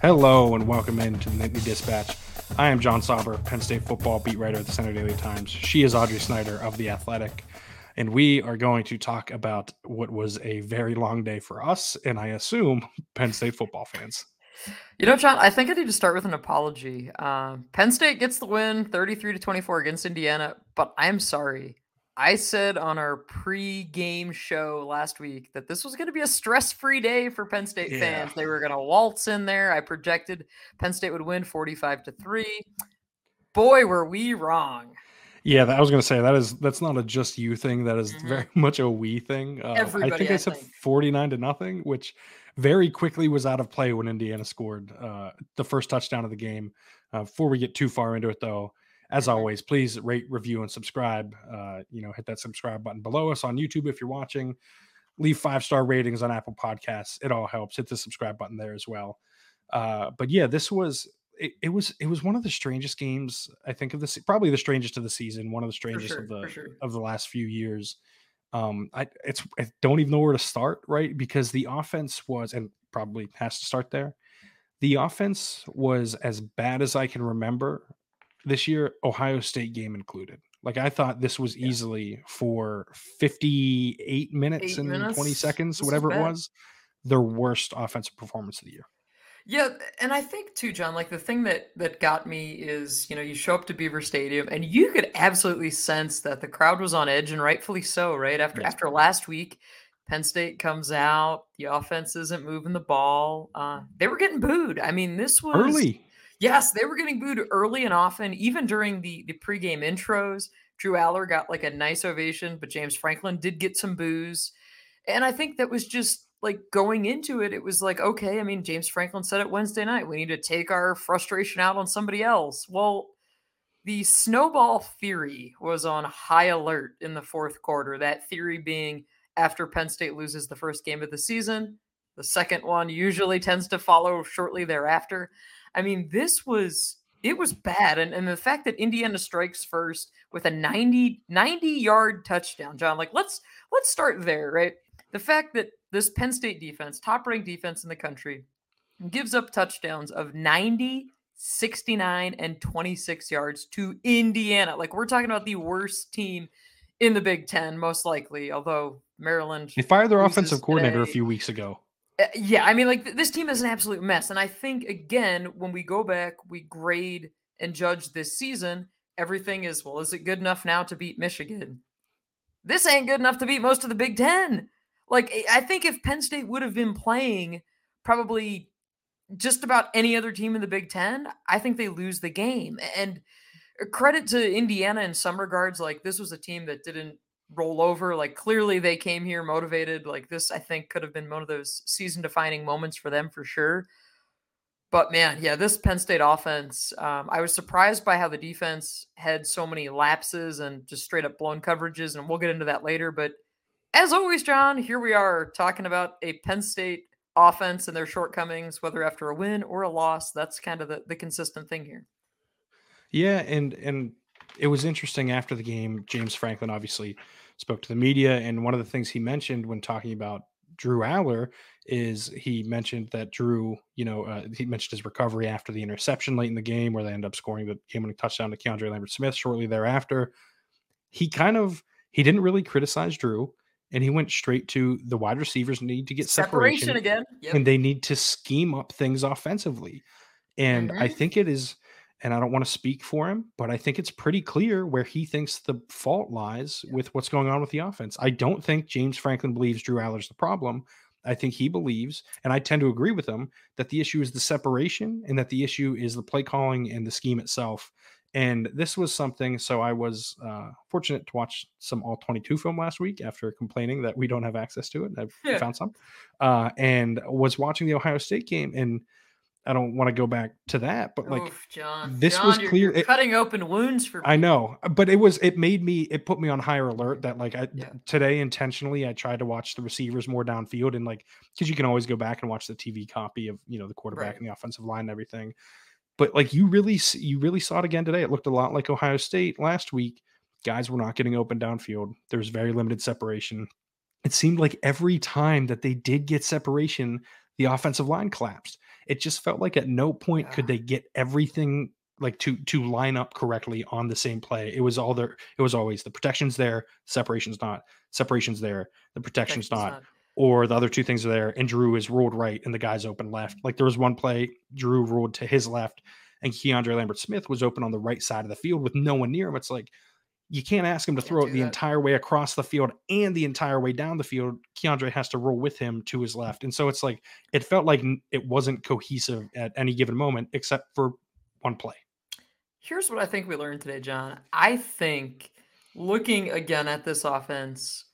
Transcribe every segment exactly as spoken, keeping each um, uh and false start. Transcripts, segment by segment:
Hello and welcome into the Nittany Dispatch. I am John Sauber, Penn State football beat writer at the Center Daily Times. She is Audrey Snyder of The Athletic. And we are going to talk about what was a very long day for us, and I assume Penn State football fans. You know, John, I think I need to start with an apology. Uh, Penn State gets the win thirty-three to twenty-four against Indiana, but I'm sorry. I said on our pre-game show last week that this was going to be a stress-free day for Penn State Yeah. fans. They were going to waltz in there. I projected Penn State would win forty-five to three. Boy, were we wrong. Yeah, I was going to say that is that's not a just you thing. That is mm-hmm. very much a we thing. Uh, Everybody, I think I, I said think. forty-nine to nothing, which very quickly was out of play when Indiana scored uh, the first touchdown of the game. Uh, before we get too far into it, though, as mm-hmm. always, please rate, review, and subscribe. Uh, you know, hit that subscribe button below us on YouTube if you're watching. Leave five-star ratings on Apple Podcasts. It all helps. Hit the subscribe button there as well. Uh, but yeah, this was it, it was it was one of the strangest games I think of this, probably the strangest of the season, one of the strangest sure, of the sure. of the last few years. Um, I it's I don't even know where to start, right? Because the offense was, and probably has to start there. The offense was as bad as I can remember this year, Ohio State game included. Like I thought this was yeah. easily for fifty-eight minutes Eight and minutes? twenty seconds, this whatever it was, their worst offensive performance of the year. Yeah, and I think too, John, like the thing that that got me is, you know, you show up to Beaver Stadium and you could absolutely sense that the crowd was on edge, and rightfully so, right? After yes. after last week, Penn State comes out, the offense isn't moving the ball. Uh, they were getting booed. I mean, this was early. Yes, they were getting booed early and often, even during the the pregame intros. Drew Aller got like a nice ovation, but James Franklin did get some boos. And I think that was just like going into it, it was like, okay, I mean, James Franklin said it Wednesday night, we need to take our frustration out on somebody else. Well, the snowball theory was on high alert in the fourth quarter. That theory being after Penn State loses the first game of the season, the second one usually tends to follow shortly thereafter. I mean, this was, it was bad. And, and the fact that Indiana strikes first with a ninety, ninety yard touchdown, John, like let's, let's start there, right? The fact that this Penn State defense, top-ranked defense in the country, gives up touchdowns of ninety, sixty-nine, and twenty-six yards to Indiana. Like, we're talking about the worst team in the Big Ten, most likely, although Maryland... They fired their offensive coordinator today. a few weeks ago. Uh, yeah, I mean, like, th- this team is an absolute mess. And I think, again, when we go back, we grade and judge this season, everything is, well, is it good enough now to beat Michigan? This ain't good enough to beat most of the Big Ten. Like, I think if Penn State would have been playing probably just about any other team in the Big Ten, I think they lose the game. And credit to Indiana in some regards. Like, this was a team that didn't roll over. Like, clearly they came here motivated. Like, this, I think, could have been one of those season-defining moments for them for sure. But, man, yeah, this Penn State offense, um, I was surprised by how the defense had so many lapses and just straight-up blown coverages, and we'll get into that later. But as always, John, here we are talking about a Penn State offense and their shortcomings, whether after a win or a loss. That's kind of the, the consistent thing here. Yeah, and and it was interesting after the game. James Franklin obviously spoke to the media, and one of the things he mentioned when talking about Drew Aller is he mentioned that Drew, you know, uh, he mentioned his recovery after the interception late in the game where they end up scoring the game-winning touchdown to Keandre Lambert-Smith shortly thereafter. He kind of, he didn't really criticize Drew. And he went straight to the wide receivers need to get separation, separation again, yep. And they need to scheme up things offensively. And mm-hmm. I think it is, and I don't want to speak for him, but I think it's pretty clear where he thinks the fault lies yeah. with what's going on with the offense. I don't think James Franklin believes Drew Aller's the problem. I think he believes, and I tend to agree with him, that the issue is the separation and that the issue is the play calling and the scheme itself. And this was something, so I was uh, fortunate to watch some all twenty-two film last week after complaining that we don't have access to it. I yeah. found some. Uh, and was watching the Ohio State game, and I don't want to go back to that, but like Oof, John. this John, was you're, clear. You're it, cutting open wounds for me. I know, but it was, it made me, it put me on higher alert that like I, yeah. today intentionally, I tried to watch the receivers more downfield and like, cause you can always go back and watch the T V copy of, you know, the quarterback right. and the offensive line and everything. But like you really, you really saw it again today. It looked a lot like Ohio State last week. Guys were not getting open downfield. There was very limited separation. It seemed like every time that they did get separation, the offensive line collapsed. it just felt like at no point Yeah. could they get everything like to to line up correctly on the same play. It was all there. It was always the protection's there, separation's not, separation's there, the protection's Protection's not, not. or the other two things are there, and Drew is ruled right and the guy's open left. Like there was one play, Drew ruled to his left, and Keandre Lambert Smith was open on the right side of the field with no one near him. It's like you can't ask him to Can't throw it do the that. entire way across the field and the entire way down the field. Keandre has to roll with him to his left. And so it's like it felt like it wasn't cohesive at any given moment except for one play. Here's what I think we learned today, John. I think looking again at this offense,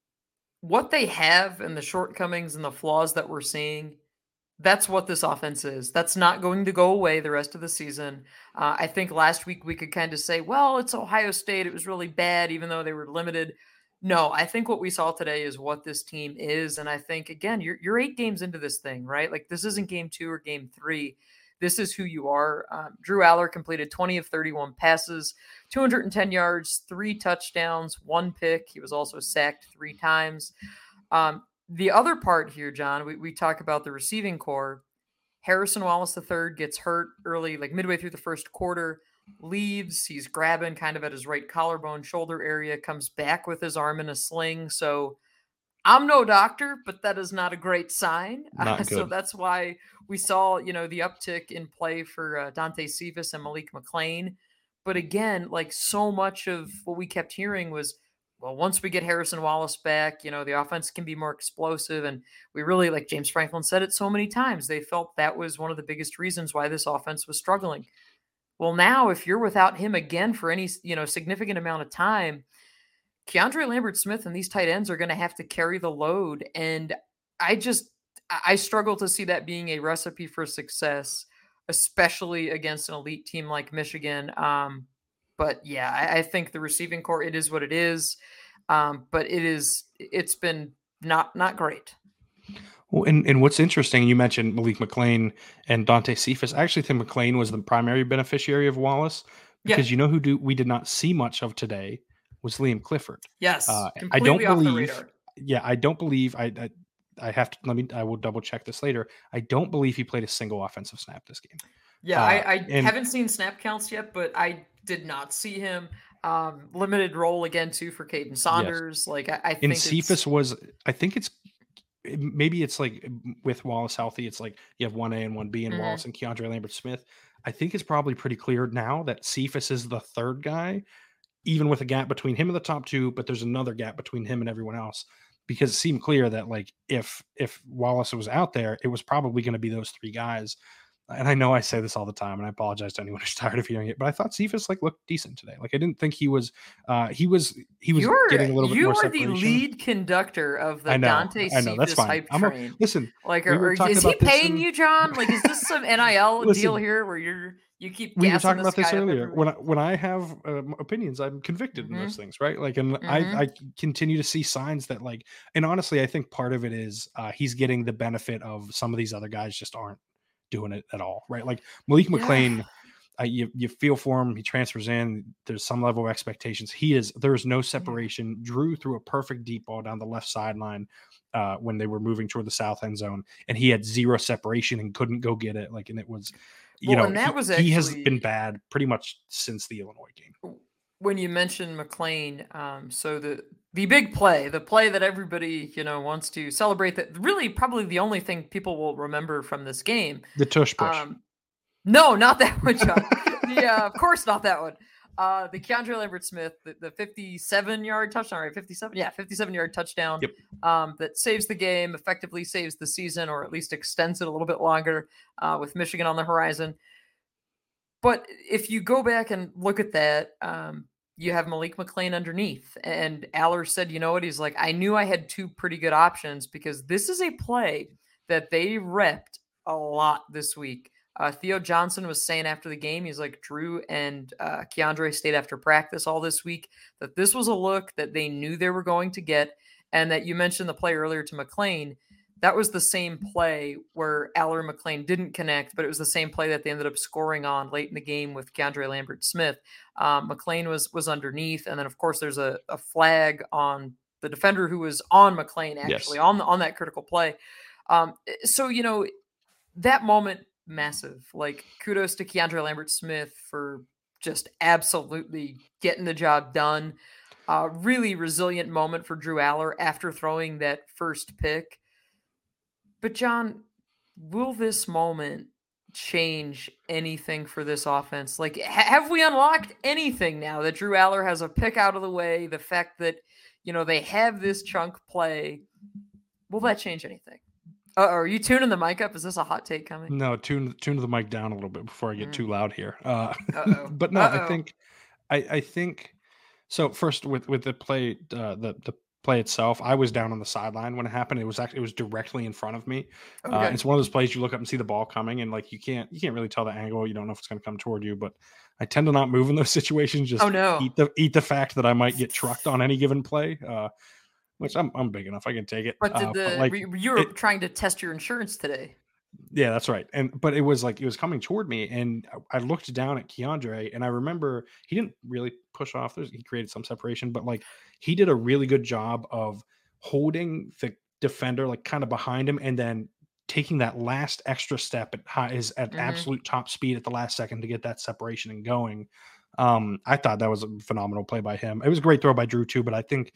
what they have and the shortcomings and the flaws that we're seeing, that's what this offense is. That's not going to go away the rest of the season. Uh, I think last week we could kind of say, well, it's Ohio State. It was really bad, even though they were limited. No, I think what we saw today is what this team is. And I think, again, you're, you're eight games into this thing, right? Like this isn't game two or game three. This is who you are. Um, Drew Aller completed twenty of thirty-one passes, two hundred ten yards, three touchdowns, one pick. He was also sacked three times. Um, the other part here, John, we, we talk about the receiving core. Harrison Wallace the third gets hurt early, like midway through the first quarter, leaves. He's grabbing kind of at his right collarbone shoulder area, comes back with his arm in a sling. So I'm no doctor, but that is not a great sign. Not Uh, good. so that's why we saw, you know, the uptick in play for uh, Dante Cephas and Malik McClain. But again, like so much of what we kept hearing was, well, once we get Harrison Wallace back, you know, the offense can be more explosive. And we really, like James Franklin said it so many times, they felt that was one of the biggest reasons why this offense was struggling. Well, now if you're without him again for any, you know, significant amount of time, Keandre Lambert Smith and these tight ends are going to have to carry the load. And I just, I struggle to see that being a recipe for success, especially against an elite team like Michigan. Um, but yeah, I, I think the receiving core, it is what it is. Um, but it is, it's been not, not great. Well, and, and what's interesting, you mentioned Malik McClain and Dante Cephas. I actually think McClain was the primary beneficiary of Wallace because Yeah. you know who do we did not see much of today was Liam Clifford. Yes. Uh, I completely don't off the believe. radar. Yeah, I don't believe. I, I I have to let me. I will double check this later. I don't believe he played a single offensive snap this game. Yeah, Uh, I, I and- haven't seen snap counts yet, but I did not see him. Um, limited role again too for Caden Saunders. Like I, I think And it's- Cephas was. I think it's maybe it's like with Wallace healthy. It's like you have one A and one B, and Mhm. Wallace and Keandre Lambert Smith. I think it's probably pretty clear now that Cephas is the third guy, even with a gap between him and the top two. But there's another gap between him and everyone else. Because it seemed clear that like if if Wallace was out there, it was probably going to be those three guys. And I know I say this all the time, and I apologize to anyone who's tired of hearing it, but I thought Cephas like looked decent today. Like I didn't think he was uh he was he was You're, getting a little bit you more are the separation. lead conductor of the I know, Dante I know, that's Cephas fine. hype I'm a, train. listen, Like, we are, were are- talking is he about this paying in- you, John? Like, is this some N I L Listen, deal here where you're you keep we were gassing talking about this this guy up earlier. every When I, week? when I have um, opinions, I'm convicted in those things, right? Like, and Mhm. I, I continue to see signs that, like, and honestly, I think part of it is uh, he's getting the benefit of some of these other guys just aren't doing it at all, right? Like Malik Yeah. McClain, uh, you you feel for him. He transfers in. There's some level of expectations. He is there's no separation. Drew threw a perfect deep ball down the left sideline uh, when they were moving toward the south end zone, and he had zero separation and couldn't go get it. Like, and it was. You Well, know, and that he, was he has actually- been bad pretty much since the Illinois game. When you mentioned McClain, um, so the the big play, the play that everybody you know wants to celebrate, that really probably the only thing people will remember from this game. The tush push. Um, no, not that one, John. the, uh, of course, not that one. Uh, the Keandre Lambert Smith, the, the fifty-seven yard touchdown, right? fifty-seven, yeah, fifty-seven yard touchdown. Yep. Um, that saves the game, effectively saves the season, or at least extends it a little bit longer uh, with Michigan on the horizon. But if you go back and look at that, um, you have Malik McClain underneath. And Aller said, you know what? He's like, I knew I had two pretty good options because this is a play that they repped a lot this week. Uh, Theo Johnson was saying after the game, he's like, Drew and uh, Keandre stayed after practice all this week, that this was a look that they knew they were going to get. And that you mentioned the play earlier to McClain. That was the same play where Aller and McClain didn't connect, but it was the same play that they ended up scoring on late in the game with Keandre Lambert Smith. Um, McClain was was underneath, and then of course there's a, a flag on the defender who was on McClain actually Yes. on the, on that critical play. Um, so you know that moment massive. Like, kudos to Keandre Lambert-Smith for just absolutely getting the job done. Uh, really resilient moment for Drew Aller after throwing that first pick. But John, will this moment change anything for this offense? Like, ha- have we unlocked anything now that Drew Aller has a pick out of the way? The fact that, you know, they have this chunk play, will that change anything? Uh, are you tuning the mic up? Is this a hot take coming? No, tune tune the mic down a little bit before I get mm. too loud here. Uh, Uh-oh. But no, Uh-oh. I think, I, I think. So first, with with the play, uh, the the play itself, I was down on the sideline when it happened. It was actually it was directly in front of me. Okay. Uh, it's one of those plays you look up and see the ball coming, and like you can't you can't really tell the angle. You don't know if it's going to come toward you. But I tend to not move in those situations. Just oh, no. eat the eat the fact that I might get trucked on any given play. Uh, which I'm I'm big enough, I can take it. But did uh, the but like, you were it, trying to test your insurance today? Yeah, that's right. And but it was like it was coming toward me, and I looked down at Keandre, and I remember he didn't really push off. There's, he created some separation, but like he did a really good job of holding the defender like kind of behind him, and then taking that last extra step at high is at mm-hmm. absolute top speed at the last second to get that separation and going. Um, I thought that was a phenomenal play by him. It was a great throw by Drew too, but I think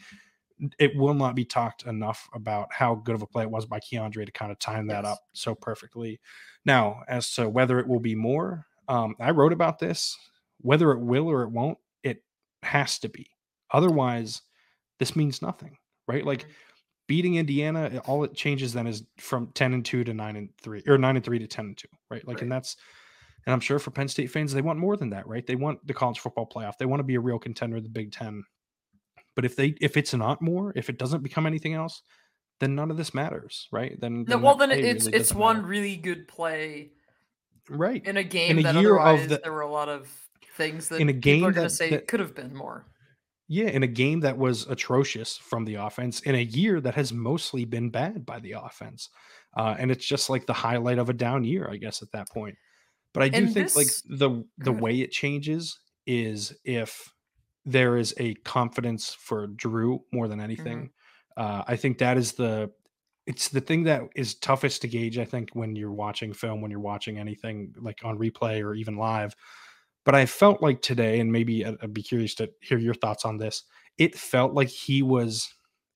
it will not be talked enough about how good of a play it was by Keandre to kind of time that yes. up so perfectly. Now, as to whether it will be more, um, I wrote about this. Whether it will or it won't, it has to be. Otherwise, this means nothing, right? Like mm-hmm. beating Indiana, all it changes then is from ten and two to nine and three, or nine and three to ten and two, right? Like, right. and that's, and I'm sure for Penn State fans, they want more than that, right? They want the college football playoff. They want to be a real contender of the Big Ten. But if they if it's not more, if it doesn't become anything else, then none of this matters, right? Then, then no, well, then it's really it's one matter. really good play, right? In a game in a that year otherwise of the, there were a lot of things that in a game people are going to that, say that, could have been more. Yeah, in a game that was atrocious from the offense, in a year that has mostly been bad by the offense, uh, and it's just like the highlight of a down year, I guess, at that point. But I do and think this, like the the way it changes is if there is a confidence for Drew more than anything. Mm-hmm. Uh, I think that is the, it's the thing that is toughest to gauge, I think, when you're watching film, when you're watching anything like on replay or even live. But I felt like today, and maybe I'd, I'd be curious to hear your thoughts on this, it felt like he was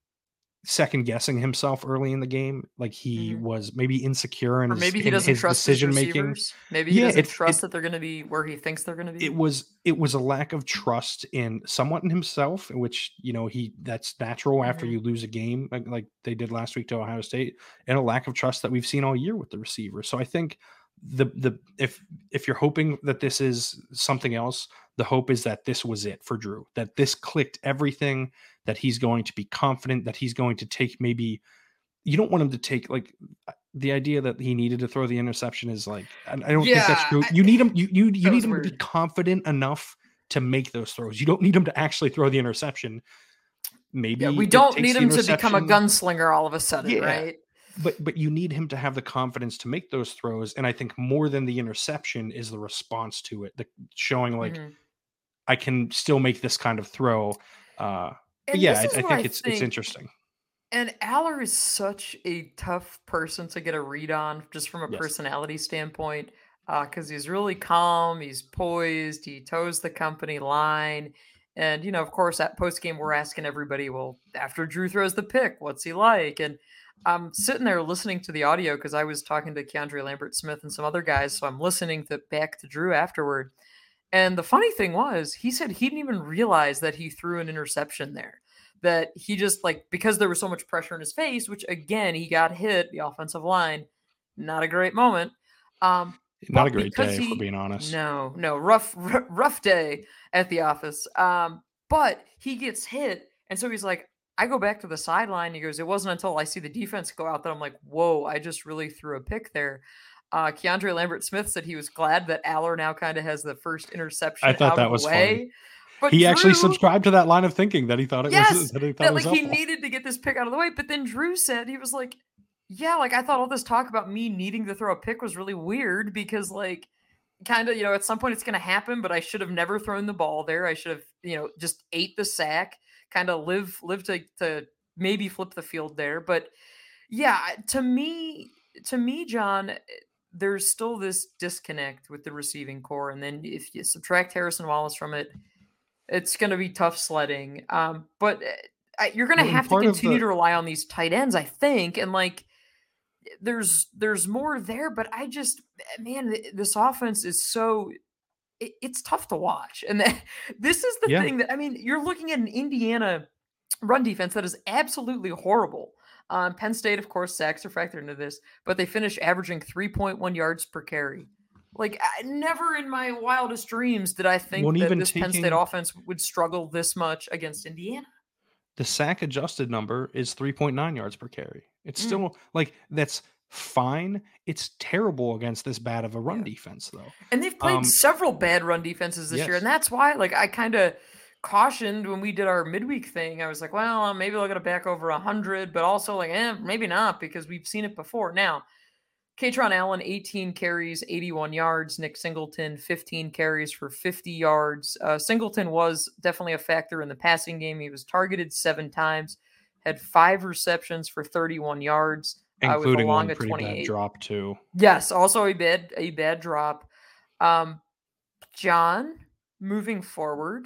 second guessing himself early in the game. Like he mm-hmm. was maybe insecure in or maybe his, he doesn't his trust decision his making. Maybe he yeah, doesn't it, trust it, that they're going to be where he thinks they're going to be. It was it was a lack of trust in somewhat in himself, in which, you know, he that's natural mm-hmm. after you lose a game like, like they did last week to Ohio State, and a lack of trust that we've seen all year with the receiver. So I think the the if if you're hoping that this is something else, the hope is that this was it for Drew, that this clicked everything, that he's going to be confident, that he's going to take maybe, you don't want him to take like the idea that he needed to throw the interception is like, I don't yeah, think that's true. You need him, you, you, you need him weird. to be confident enough to make those throws. You don't need him to actually throw the interception. Maybe yeah, we don't need him to become a gunslinger all of a sudden, yeah. right? But but you need him to have the confidence to make those throws. And I think more than the interception is the response to it, the showing like, mm-hmm. I can still make this kind of throw. Uh, but yeah, I, I think I it's think, it's interesting. And Aller is such a tough person to get a read on, just from a yes. personality standpoint, because uh, he's really calm, he's poised, he toes the company line. And, you know, of course, at post-game, we're asking everybody, well, after Drew throws the pick, what's he like? And I'm sitting there listening to the audio because I was talking to Keandre Lambert-Smith and some other guys, so I'm listening to back to Drew afterward. And the funny thing was, he said he didn't even realize that he threw an interception there. That he just, like, because there was so much pressure in his face, which, again, he got hit, the offensive line, not a great moment. Um, not a great day, he, if we're being honest. No, no, rough, r- rough day at the office. Um, but he gets hit, and so he's like, I go back to the sideline. He goes, it wasn't until I see the defense go out that I'm like, whoa, I just really threw a pick there. Uh, Keandre Lambert-Smith said he was glad that Aller now kind of has the first interception I thought out that of was the way. Funny. But he Drew, actually subscribed to that line of thinking that he thought it yes, was that he thought that, it was like helpful. He needed to get this pick out of the way. But then Drew said, he was like, yeah, like I thought all this talk about me needing to throw a pick was really weird because like kind of, you know, at some point it's going to happen, but I should have never thrown the ball there. I should have, you know, just ate the sack, kind of live, live to, to maybe flip the field there. But yeah, to me, to me, John, there's still this disconnect with the receiving core. And then if you subtract Harrison Wallace from it, it's going to be tough sledding. Um, but uh, you're going to Well, and have to part of continue the to rely on these tight ends, I think. And like, there's there's more there, but I just man, th- this offense is so it, it's tough to watch. And that, this is the yeah, thing that I mean, you're looking at an Indiana run defense that is absolutely horrible. Um, Penn State, of course, sacks are factored into this, but they finish averaging three point one yards per carry. Like, I, never in my wildest dreams did I think won't that even this Penn State taking offense would struggle this much against Indiana. the sack adjusted number is three point nine yards per carry. It's Mm, still like that's fine. It's terrible against this bad of a run yeah. defense, though. And they've played Um, several bad run defenses this year, yes. and that's why, like, I kind of cautioned when we did our midweek thing. I was like, well, uh, maybe they're going to back over one hundred, but also, like, eh, maybe not because we've seen it before. Now, Katron Allen, eighteen carries, eighty-one yards. Nick Singleton, fifteen carries for fifty yards. Uh, Singleton was definitely a factor in the passing game. He was targeted seven times, had five receptions for thirty-one yards, uh, with a Including long one of pretty bad twenty-eight. drop too. Yes, also a bad a bad drop. Um, John, moving forward,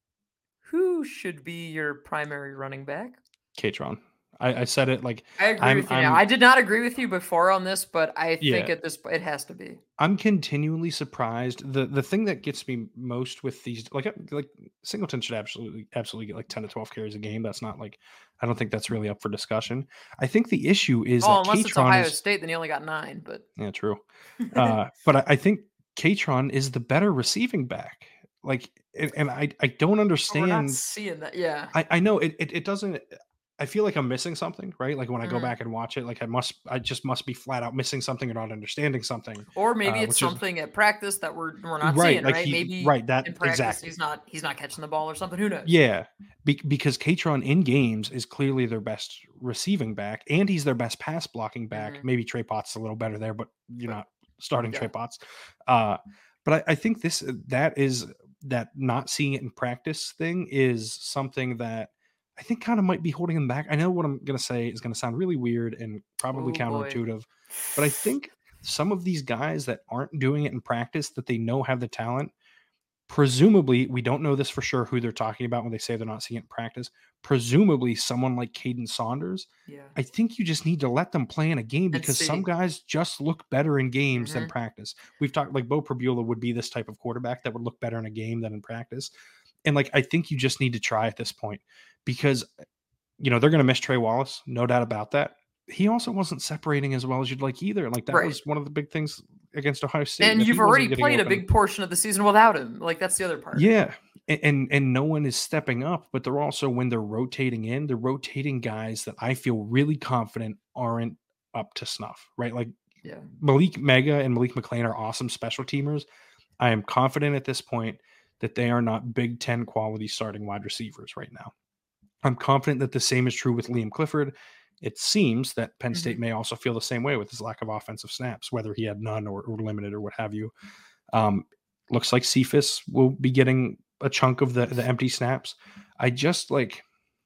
who should be your primary running back? Katron. I, I said it like I agree I'm with you now. I'm I did not agree with you before on this, but I think yeah. at this point it has to be. I'm continually surprised. The the thing that gets me most with these like uh, like Singleton should absolutely absolutely get like ten to twelve carries a game. That's not like I don't think that's really up for discussion. I think the issue is Oh, that unless it's Katron Ohio is State, then he only got nine. But yeah, true. Uh, but I, I think Katron is the better receiving back. Like, and, and I I don't we're not understand. seeing that. Yeah. I I know it, it it doesn't. I feel like I'm missing something, right? Like when I go Mhm. back and watch it, like I must, I just must be flat out missing something or not understanding something, Or maybe uh, it's which is something at practice that we're we're not right. seeing, Like right? he, Maybe right. That in practice exactly. he's not he's not catching the ball or something. Who knows? Yeah, be- because Katron in games is clearly their best receiving back, and he's their best pass blocking back. Mhm. Maybe Trey Potts is a little better there, but you're But not starting yeah. Trey Potts. Uh, but I, I think this that is that not seeing it in practice thing is something that I think kind of might be holding him back. I know what I'm gonna say is gonna sound really weird and probably Oh boy. counterintuitive, but I think some of these guys that aren't doing it in practice that they know have the talent. Presumably, we don't know this for sure who they're talking about when they say they're not seeing it in practice. Presumably, someone like Caden Saunders. Yeah. I think you just need to let them play in a game And because some see. guys just look better in games than Mhm. practice. We've talked like Bo Prabula would be this type of quarterback that would look better in a game than in practice. And like, I think you just need to try at this point because, you know, they're going to miss Trey Wallace, no doubt about that. He also wasn't separating as well as you'd like either. Like, that Right. was one of the big things against Ohio State. And If he you've wasn't already getting played a open, big portion of the season without him. Like that's the other part. yeah, a- and and no one is stepping up, but they're also when they're rotating in, they're rotating guys that I feel really confident aren't up to snuff, right? Like Yeah. Malik Mega and Malik McLean are awesome special teamers. I am confident at this point that they are not Big Ten quality starting wide receivers right now. I'm confident that the same is true with Liam Clifford. It seems that Penn State Mhm. may also feel the same way with his lack of offensive snaps, whether he had none or, or limited or what have you. Um, looks like Cephas will be getting a chunk of the the empty snaps. I just like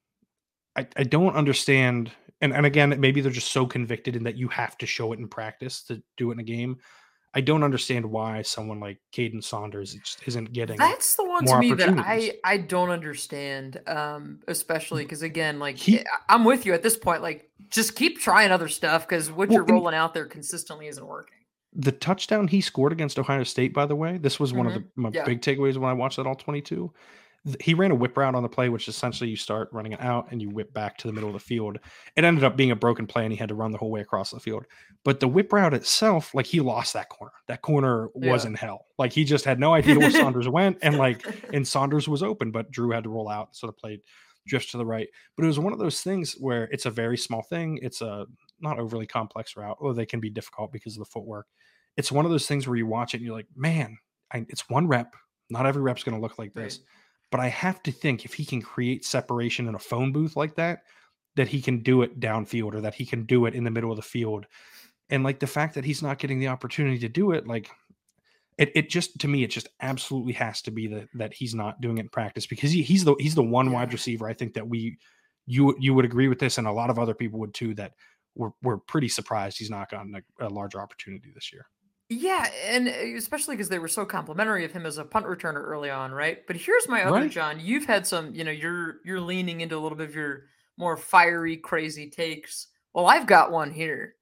I, I don't understand. And, and again, maybe they're just so convicted in that you have to show it in practice to do it in a game. I don't understand why someone like Caden Saunders just isn't getting That's the one to more me that opportunities. I I don't understand, um, especially because again, like He eh, I- I'm with you at this point. Like, just keep trying other stuff because what well, you're and rolling out there consistently isn't working. the touchdown he scored against Ohio State, by the way, this was one of the Mhm. my Yeah. big takeaways when I watched that all twenty-two. Th- He ran a whip route on the play, which essentially you start running it out and you whip back to the middle of the field. It ended up being a broken play and he had to run the whole way across the field. But the whip route itself, like he lost that corner. That corner was Yeah. in hell. Like he just had no idea where Saunders went. And like, and Saunders was open, but Drew had to roll out. So the play drifts to the right. But it was one of those things where it's a very small thing. It's a not overly complex route, or they can be difficult because of the footwork. It's one of those things where you watch it and you're like, man, I, it's one rep. Not every rep's going to look like this. Right. But I have to think if he can create separation in a phone booth like that, that he can do it downfield or that he can do it in the middle of the field. And like the fact that he's not getting the opportunity to do it, like it, it just to me, it just absolutely has to be that that he's not doing it in practice because he, he's the he's the one Yeah. wide receiver. I think that we you you would agree with this, and a lot of other people would too, that we're we're pretty surprised he's not gotten a, a larger opportunity this year. Yeah, and especially because they were so complimentary of him as a punt returner early on, right? But here's my other Right. John. You've had some, you know, you're you're leaning into a little bit of your more fiery, crazy takes. Well, I've got one here.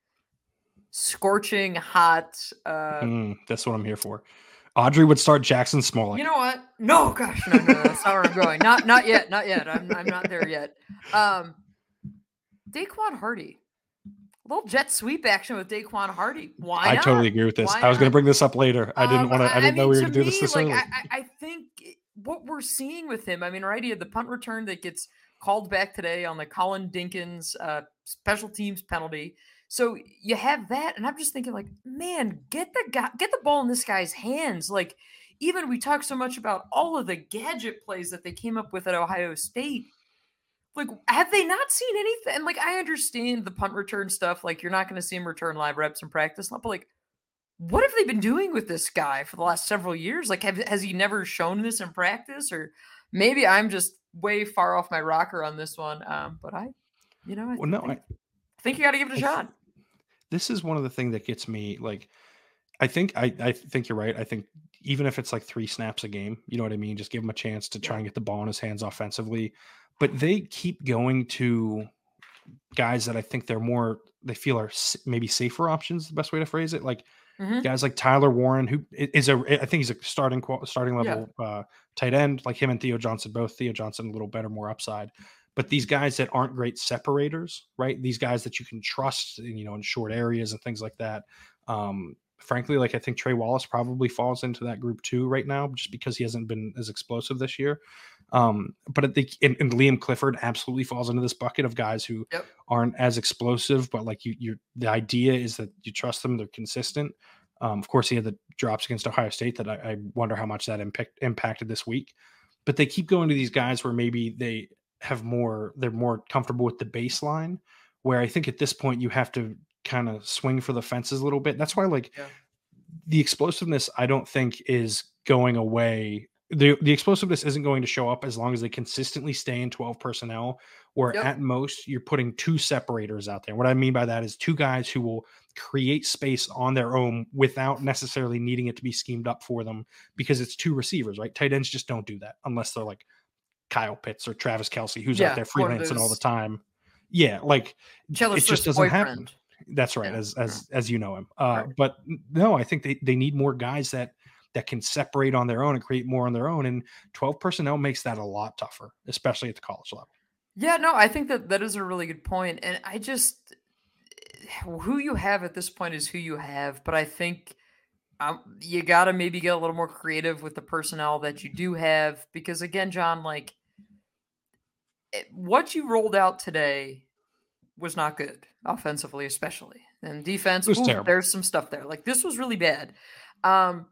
Scorching hot. Uh, Mm, that's what I'm here for. Audrey would start Jackson you Smolik. know what? No, gosh, no, no, no, that's not where I'm going. Not not yet, not yet. I'm I'm not there yet. Um, Daquan Hardy. A little jet sweep action with Daquan Hardy. Why I totally not? agree with this. Why I was going to not? bring this up later. I didn't Um, want to. I I, I didn't know mean, we were to going to do this me, this like I, early. I I think what we're seeing with him. I mean, right? He had the punt return that gets called back today on the Colin Dinkins uh, special teams penalty. So you have that, and I'm just thinking, like, man, get the guy, get the ball in this guy's hands. Like, even we talk so much about all of the gadget plays that they came up with at Ohio State. Like, have they not seen anything? And like, I understand the punt return stuff. Like, you're not going to see him return live reps in practice, but like, what have they been doing with this guy for the last several years? Like, have, has he never shown this in practice? Or maybe I'm just way far off my rocker on this one. Um, but I, you know, I Well, no, think I, think you got to give it a I th- shot. this is one of the things that gets me. Like, I think I, I think you're right. I think even if it's like three snaps a game, you know what I mean. Just give him a chance to try Yeah. and get the ball in his hands offensively. But they keep going to guys that I think they're more. They feel are s- maybe safer options. The best way to phrase it, like Mm-hmm. guys like Tyler Warren, who i- is a, I think he's a starting qual- starting Yeah. level uh, tight end, like him and Theo Johnson, both Theo Johnson a little better, more upside. But these guys that aren't great separators, right? These guys that you can trust, in, you know, in short areas and things like that. Um, frankly, like I think Trey Wallace probably falls into that group too right now, just because he hasn't been as explosive this year. Um, but I think and, and Liam Clifford absolutely falls into this bucket of guys who Yep. aren't as explosive, but like you, you, the idea is that you trust them, they're consistent. Um, of course, he had the drops against Ohio State that I, I wonder how much that impact, impacted this week. But they keep going to these guys where maybe they have more, they're more comfortable with the baseline. Where I think at this point you have to kind of swing for the fences a little bit. That's why, like, Yeah. the explosiveness, I don't think is going away. The, the explosiveness isn't going to show up as long as they consistently stay in twelve personnel, or Yep. at most you're putting two separators out there. What I mean by that is two guys who will create space on their own without necessarily needing it to be schemed up for them, because it's two receivers, right? Tight ends just don't do that unless they're like Kyle Pitts or Travis Kelce, who's out Yeah. there One of freelancing all the those time. Yeah, like Taylor it just Swift's doesn't happen. boyfriend. That's right, Yeah. as Yeah. as as you know him. Uh, Right. but no, I think they they need more guys that that can separate on their own and create more on their own. And twelve personnel makes that a lot tougher, especially at the college level. Yeah. No, I think that that is a really good point, and I just who you have at this point is who you have. But I think Um, you got to maybe get a little more creative with the personnel that you do have because, again, John, like it, what you rolled out today was not good offensively, especially and It defense. was Ooh, terrible. there's some stuff there. Like this was really bad. Um,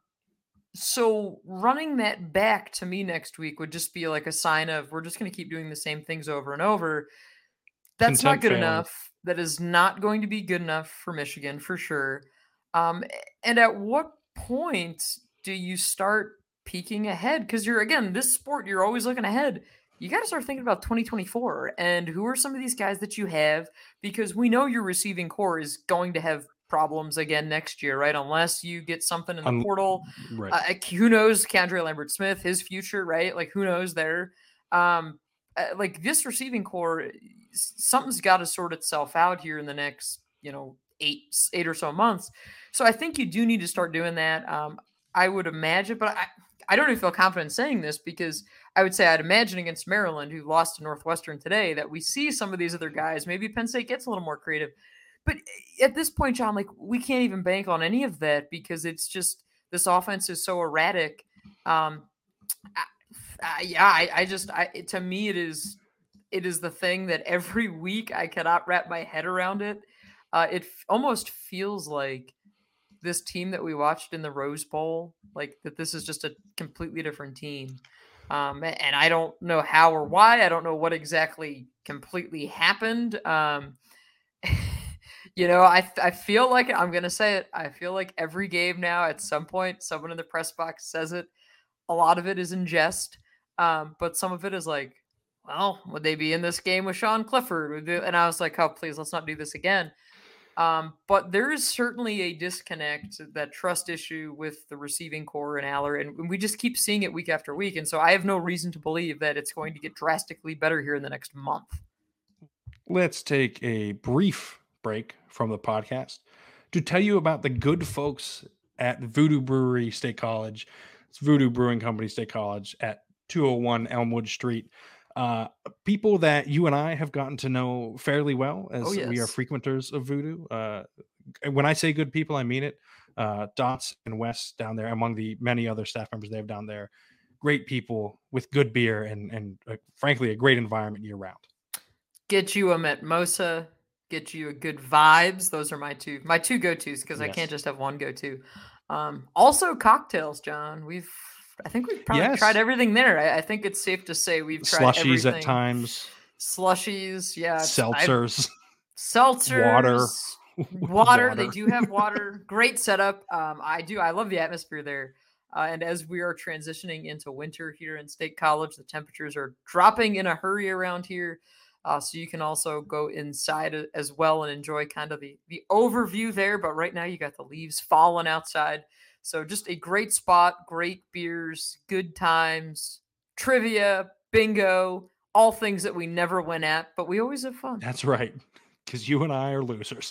so running that back to me next week would just be like a sign of we're just going to keep doing the same things over and over. That's not Content good failure. enough. That is not going to be good enough for Michigan for sure. Um, and at what point do you start peeking ahead? Because you're again, this sport, you're always looking ahead. You got to start thinking about twenty twenty-four and who are some of these guys that you have? Because we know your receiving core is going to have problems again next year, right? Unless you get something in the Un- portal. right. Uh, who knows, Kendra Lambert Smith, his future, right? Like who knows there. Um, uh, like this receiving core, something's got to sort itself out here in the next, you know, eight eight or so months. So I think you do need to start doing that. Um, I would imagine, but I I don't even feel confident saying this because I would say I'd imagine against Maryland, who lost to Northwestern today, that we see some of these other guys. Maybe Penn State gets a little more creative, but at this point, John, like we can't even bank on any of that because it's just this offense is so erratic. Um, I, yeah, I, I just, I to me, it is it is the thing that every week I cannot wrap my head around it. Uh, it f- almost feels like this team that we watched in the Rose Bowl, like that this is just a completely different team. Um, a- and I don't know how or why. I don't know what exactly completely happened. Um, you know, I I feel like I'm gonna say it. I feel like every game now, at some point, someone in the press box says it. A lot of it is in jest, um, but some of it is like, well, would they be in this game with Sean Clifford? And I was like, oh, please, let's not do this again. Um, but there is certainly a disconnect, that trust issue with the receiving core and Aller, and we just keep seeing it week after week. And so I have no reason to believe that it's going to get drastically better here in the next month. Let's take a brief break from the podcast to tell you about the good folks at Voodoo Brewery State College. It's Voodoo Brewing Company State College at two oh one Elmwood Street. Uh, people that you and I have gotten to know fairly well, as Oh, yes. we are frequenters of Voodoo. Uh, when I say good people, I mean it. Uh, Dots and Wes down there, among the many other staff members they have down there, great people with good beer and, and uh, frankly, a great environment year round. Get you a Metmosa, get you a good vibes. Those are my two, my two go-tos, because yes. I can't just have one go-to. Um, also cocktails, John. We've, I think we've probably yes. tried everything there. I, I think it's safe to say we've tried slushies everything. at times. Slushies, yeah. Seltzers. I've, seltzers. Water. Water. Water. They do have water. Great setup. Um, I do. I love the atmosphere there. Uh, and as we are transitioning into winter here in State College, the temperatures are dropping in a hurry around here. Uh, so you can also go inside as well and enjoy kind of the, the overview there. But right now you got the leaves falling outside. So just a great spot, great beers, good times, trivia, bingo, all things that we never went at, but we always have fun. That's right. Because you and I are losers.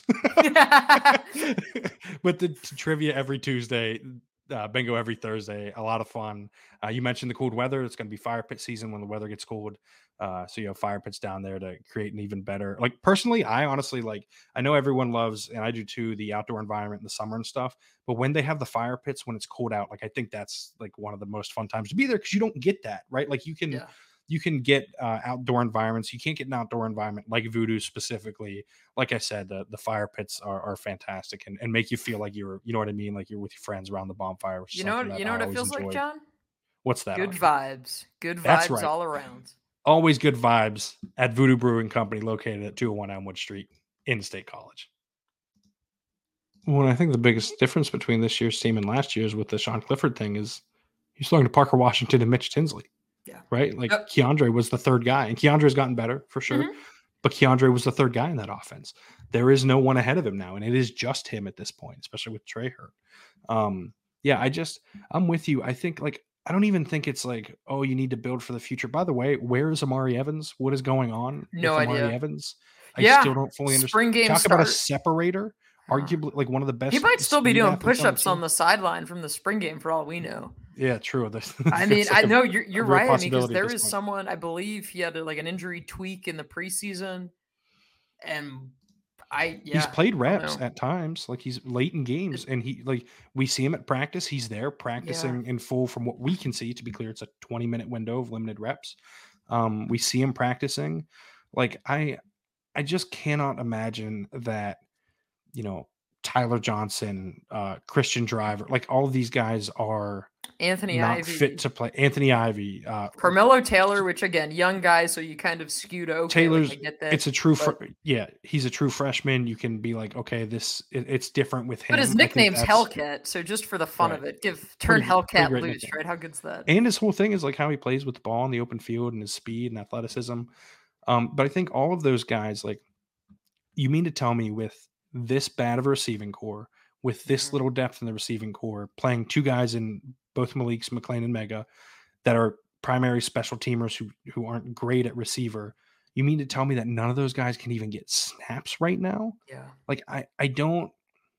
But the t- trivia every Tuesday, uh, bingo every Thursday, a lot of fun. Uh, you mentioned the cold weather. It's going to be fire pit season when the weather gets cold. Uh, so you have fire pits down there to create an even better, like personally, I honestly like, I know everyone loves, and I do too, the outdoor environment in the summer and stuff, but when they have the fire pits, when it's cold out, like, I think that's like one of the most fun times to be there. Cause you don't get that, right? Like you can, yeah. you can get uh, outdoor environments. You can't get an outdoor environment like Voodoo specifically. Like I said, the, the fire pits are, are fantastic and, and make you feel like you're, you know what I mean? Like you're with your friends around the bonfire. Which you know, you know what it feels enjoy. like, John? What's that? Good vibes. Good vibes right. all around. Always good vibes at Voodoo Brewing Company, located at two oh one Elmwood Street in State College. Well, I think the biggest difference between this year's team and last year's with the Sean Clifford thing is he's throwing to Parker Washington and Mitch Tinsley. Yeah. Right? Like yep. Keandre was the third guy, and Keandre's gotten better for sure. Mm-hmm. But Keandre was the third guy in that offense. There is no one ahead of him now, and it is just him at this point, especially with Trey hurt. Um, yeah, I just, I'm with you. I think like, I don't even think it's like, oh, you need to build for the future. By the way, where is Amari Evans? What is going on no with idea. Amari Evans? I yeah. still don't fully understand. Spring game Talk start. about a separator, arguably like one of the best. He might still be doing push-ups on the sideline from the spring game for all we know. Yeah, true. I mean, like I know you're you're right. I mean, because there is point. someone, I believe he had a, like an injury tweak in the preseason, and I yeah, he's played reps at times, like he's late in games, and he like we see him at practice. He's there practicing yeah. in full. From what we can see, to be clear, it's a twenty minute window of limited reps. Um, we see him practicing. Like I, I just cannot imagine that, you know, Tyler Johnson, uh, Christian Driver, like all of these guys are Anthony not Ivy. fit to play. Anthony Ivy, uh, Carmelo Taylor, which again, young guy, so you kind of skewed okay. Taylor's, like I get that, it's a true, but, fr- yeah, he's a true freshman. You can be like, okay, this it, it's different with him. But his nickname's Hellcat, so just for the fun right. of it, give turn pretty, Hellcat pretty loose, nickname. Right? How good's that? And his whole thing is like how he plays with the ball in the open field and his speed and athleticism. Um, but I think all of those guys, like, you mean to tell me with this bad of a receiving core, with this little depth in the receiving core, playing two guys in both Malik's, McLean, and Mega that are primary special teamers who, who aren't great at receiver, you mean to tell me that none of those guys can even get snaps right now? Yeah. Like, I, I don't,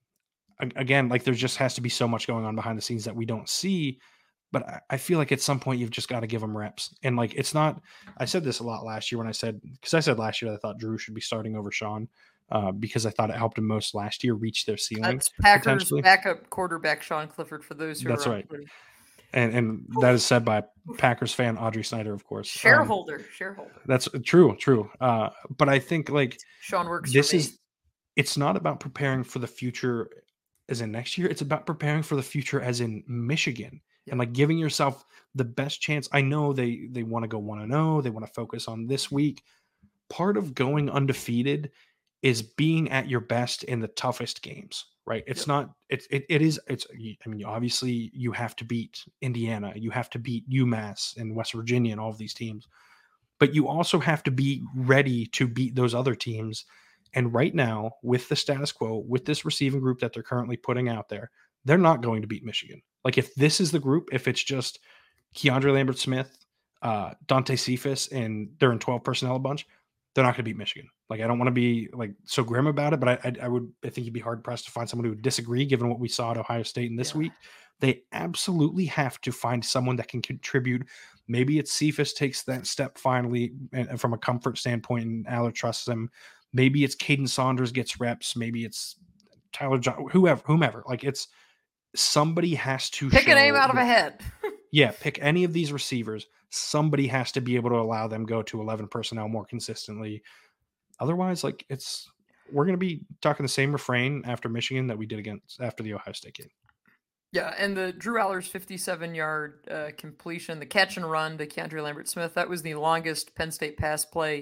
again, like there just has to be so much going on behind the scenes that we don't see, but I, I feel like at some point you've just got to give them reps. And like, it's not, I said this a lot last year when I said, because I said last year that I thought Drew should be starting over Sean. Uh, because I thought it helped him most last year reach their ceiling. That's Packers backup quarterback Sean Clifford for those who That's are right. And and that is said by Packers fan Audrey Snyder, of course. Shareholder, um, shareholder. That's true, true. Uh, but I think like Sean works. This for me. is. It's not about preparing for the future, as in next year. It's about preparing for the future, as in Michigan, yep. and like giving yourself the best chance. I know they they want to go one and zero. They want to focus on this week. Part of going undefeated is being at your best in the toughest games, right? It's yep. not, it's, it, it is, it's, I mean, obviously you have to beat Indiana, you have to beat UMass and West Virginia and all of these teams, but you also have to be ready to beat those other teams And right now, with the status quo, with this receiving group that they're currently putting out there, they're not going to beat Michigan. Like if this is the group, if it's just Keandre Lambert Smith, uh, Dante Cephas, and they're in twelve personnel a bunch, they're not going to beat Michigan. Like I don't want to be like so grim about it, but I, I, I would I think you'd be hard pressed to find someone who would disagree given what we saw at Ohio State in this Yeah. week. They absolutely have to find someone that can contribute. Maybe it's Cephas takes that step finally and from a comfort standpoint, and Aller trusts him. Maybe it's Caden Saunders gets reps. Maybe it's Tyler John, whoever, whomever. Like it's somebody has to pick show a name out of that, a head. yeah, pick any of these receivers. Somebody has to be able to allow them go to eleven personnel more consistently. Otherwise, like it's we're going to be talking the same refrain after Michigan that we did against after the Ohio State game. Yeah, and the Drew Aller's fifty-seven-yard uh, completion, the catch and run to Keandre Lambert Smith, that was the longest Penn State pass play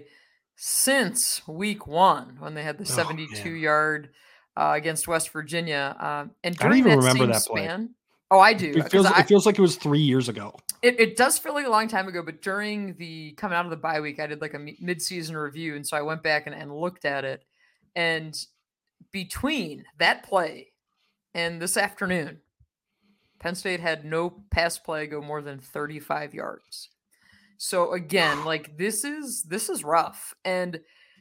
since week one when they had the Oh, seventy-two-yard uh, against West Virginia. Um, and I don't during even that remember same that play. span, oh, I do. It feels, I, it feels like it was three years ago. It, it does feel like a long time ago, but during the coming out of the bye week, I did like a mid-season review, and so I went back and, and looked at it. And between that play and this afternoon, Penn State had no pass play go more than thirty-five yards. So again, like this is this is rough. And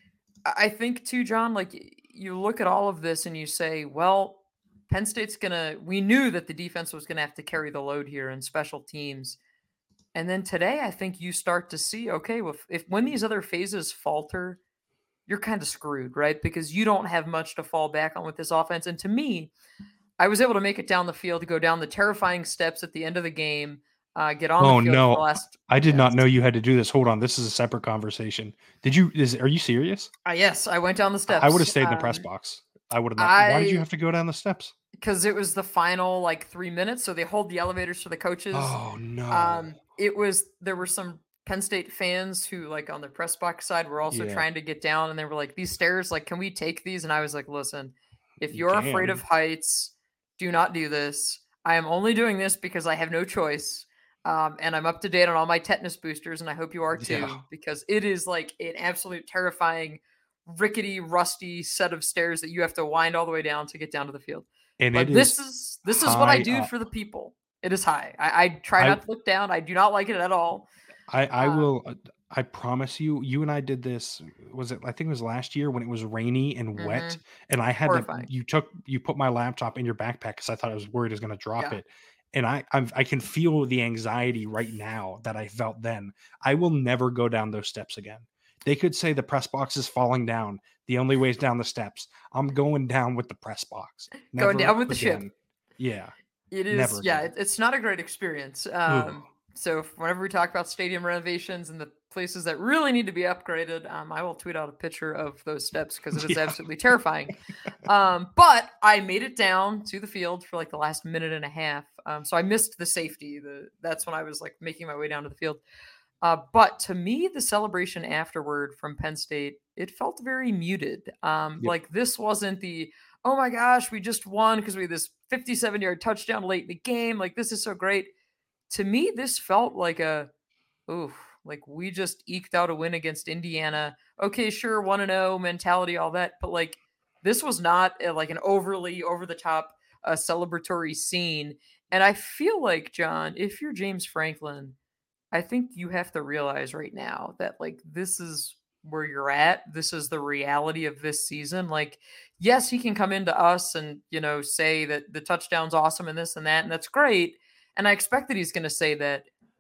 I think too, John, like you look at all of this and you say, well, Penn State's gonna we knew that the defense was gonna have to carry the load here in special teams. And then today I think you start to see, okay, well, if, if when these other phases falter, you're kind of screwed, right? Because you don't have much to fall back on with this offense. And to me, I was able to make it down the field, to go down the terrifying steps at the end of the game, uh, get on oh, the field no. for the last. I did yes. not know you had to do this. Hold on. This is a separate conversation. Did you, is, are you serious? Uh, yes, I went down the steps. I would have stayed in the um, press box. I would have not. I, Why did you have to go down the steps? Because it was the final like three minutes. So they hold the elevators for the coaches. Oh, no. Um, it was, there were some Penn State fans who like on the press box side were also Yeah. trying to get down, and they were like, these stairs, like, can we take these? And I was like, listen, if you're You afraid can. of heights, do not do this. I am only doing this because I have no choice. Um, and I'm up to date on all my tetanus boosters, and I hope you are too, Yeah. because it is like an absolute terrifying, rickety, rusty set of stairs that you have to wind all the way down to get down to the field. And but it this is is this is what I high do up. for the people. It is high. I, I try I- not to look down. I do not like it at all. I, I Um, will. uh, I promise you. You and I did this. Was it? I think it was last year when it was rainy and wet, Mhm. and I had Horrifying. to. You took. You put my laptop in your backpack because I thought I was worried it was going to drop Yeah. it, and I I'm, I can feel the anxiety right now that I felt then. I will never go down those steps again. They could say the press box is falling down. The only way is down the steps. I'm going down with the press box. Never Going down with the ship. again. Yeah. It is, Never yeah, again. it, it's not a great experience. Um, so if- whenever we talk about stadium renovations and the places that really need to be upgraded, um, I will tweet out a picture of those steps because it is Yeah. absolutely terrifying. Um, but I made it down to the field for like the last minute and a half. Um, so I missed the safety. The that's when I was like making my way down to the field. Uh, but to me, the celebration afterward from Penn State, it felt very muted. Um, Yep. Like this wasn't the, oh my gosh, we just won because we had this fifty-seven-yard touchdown late in the game. Like, this is so great. To me, this felt like a, oof, like we just eked out a win against Indiana. Okay, sure, one and oh mentality, all that. But like, this was not a, like an overly over-the-top uh, celebratory scene. And I feel like, John, if you're James Franklin, I think you have to realize right now that like this is where you're at. This is the reality of this season. Like, yes, he can come into us and, you know, say that the touchdown's awesome and this and that, and that's great. And I expect that he's going to say that,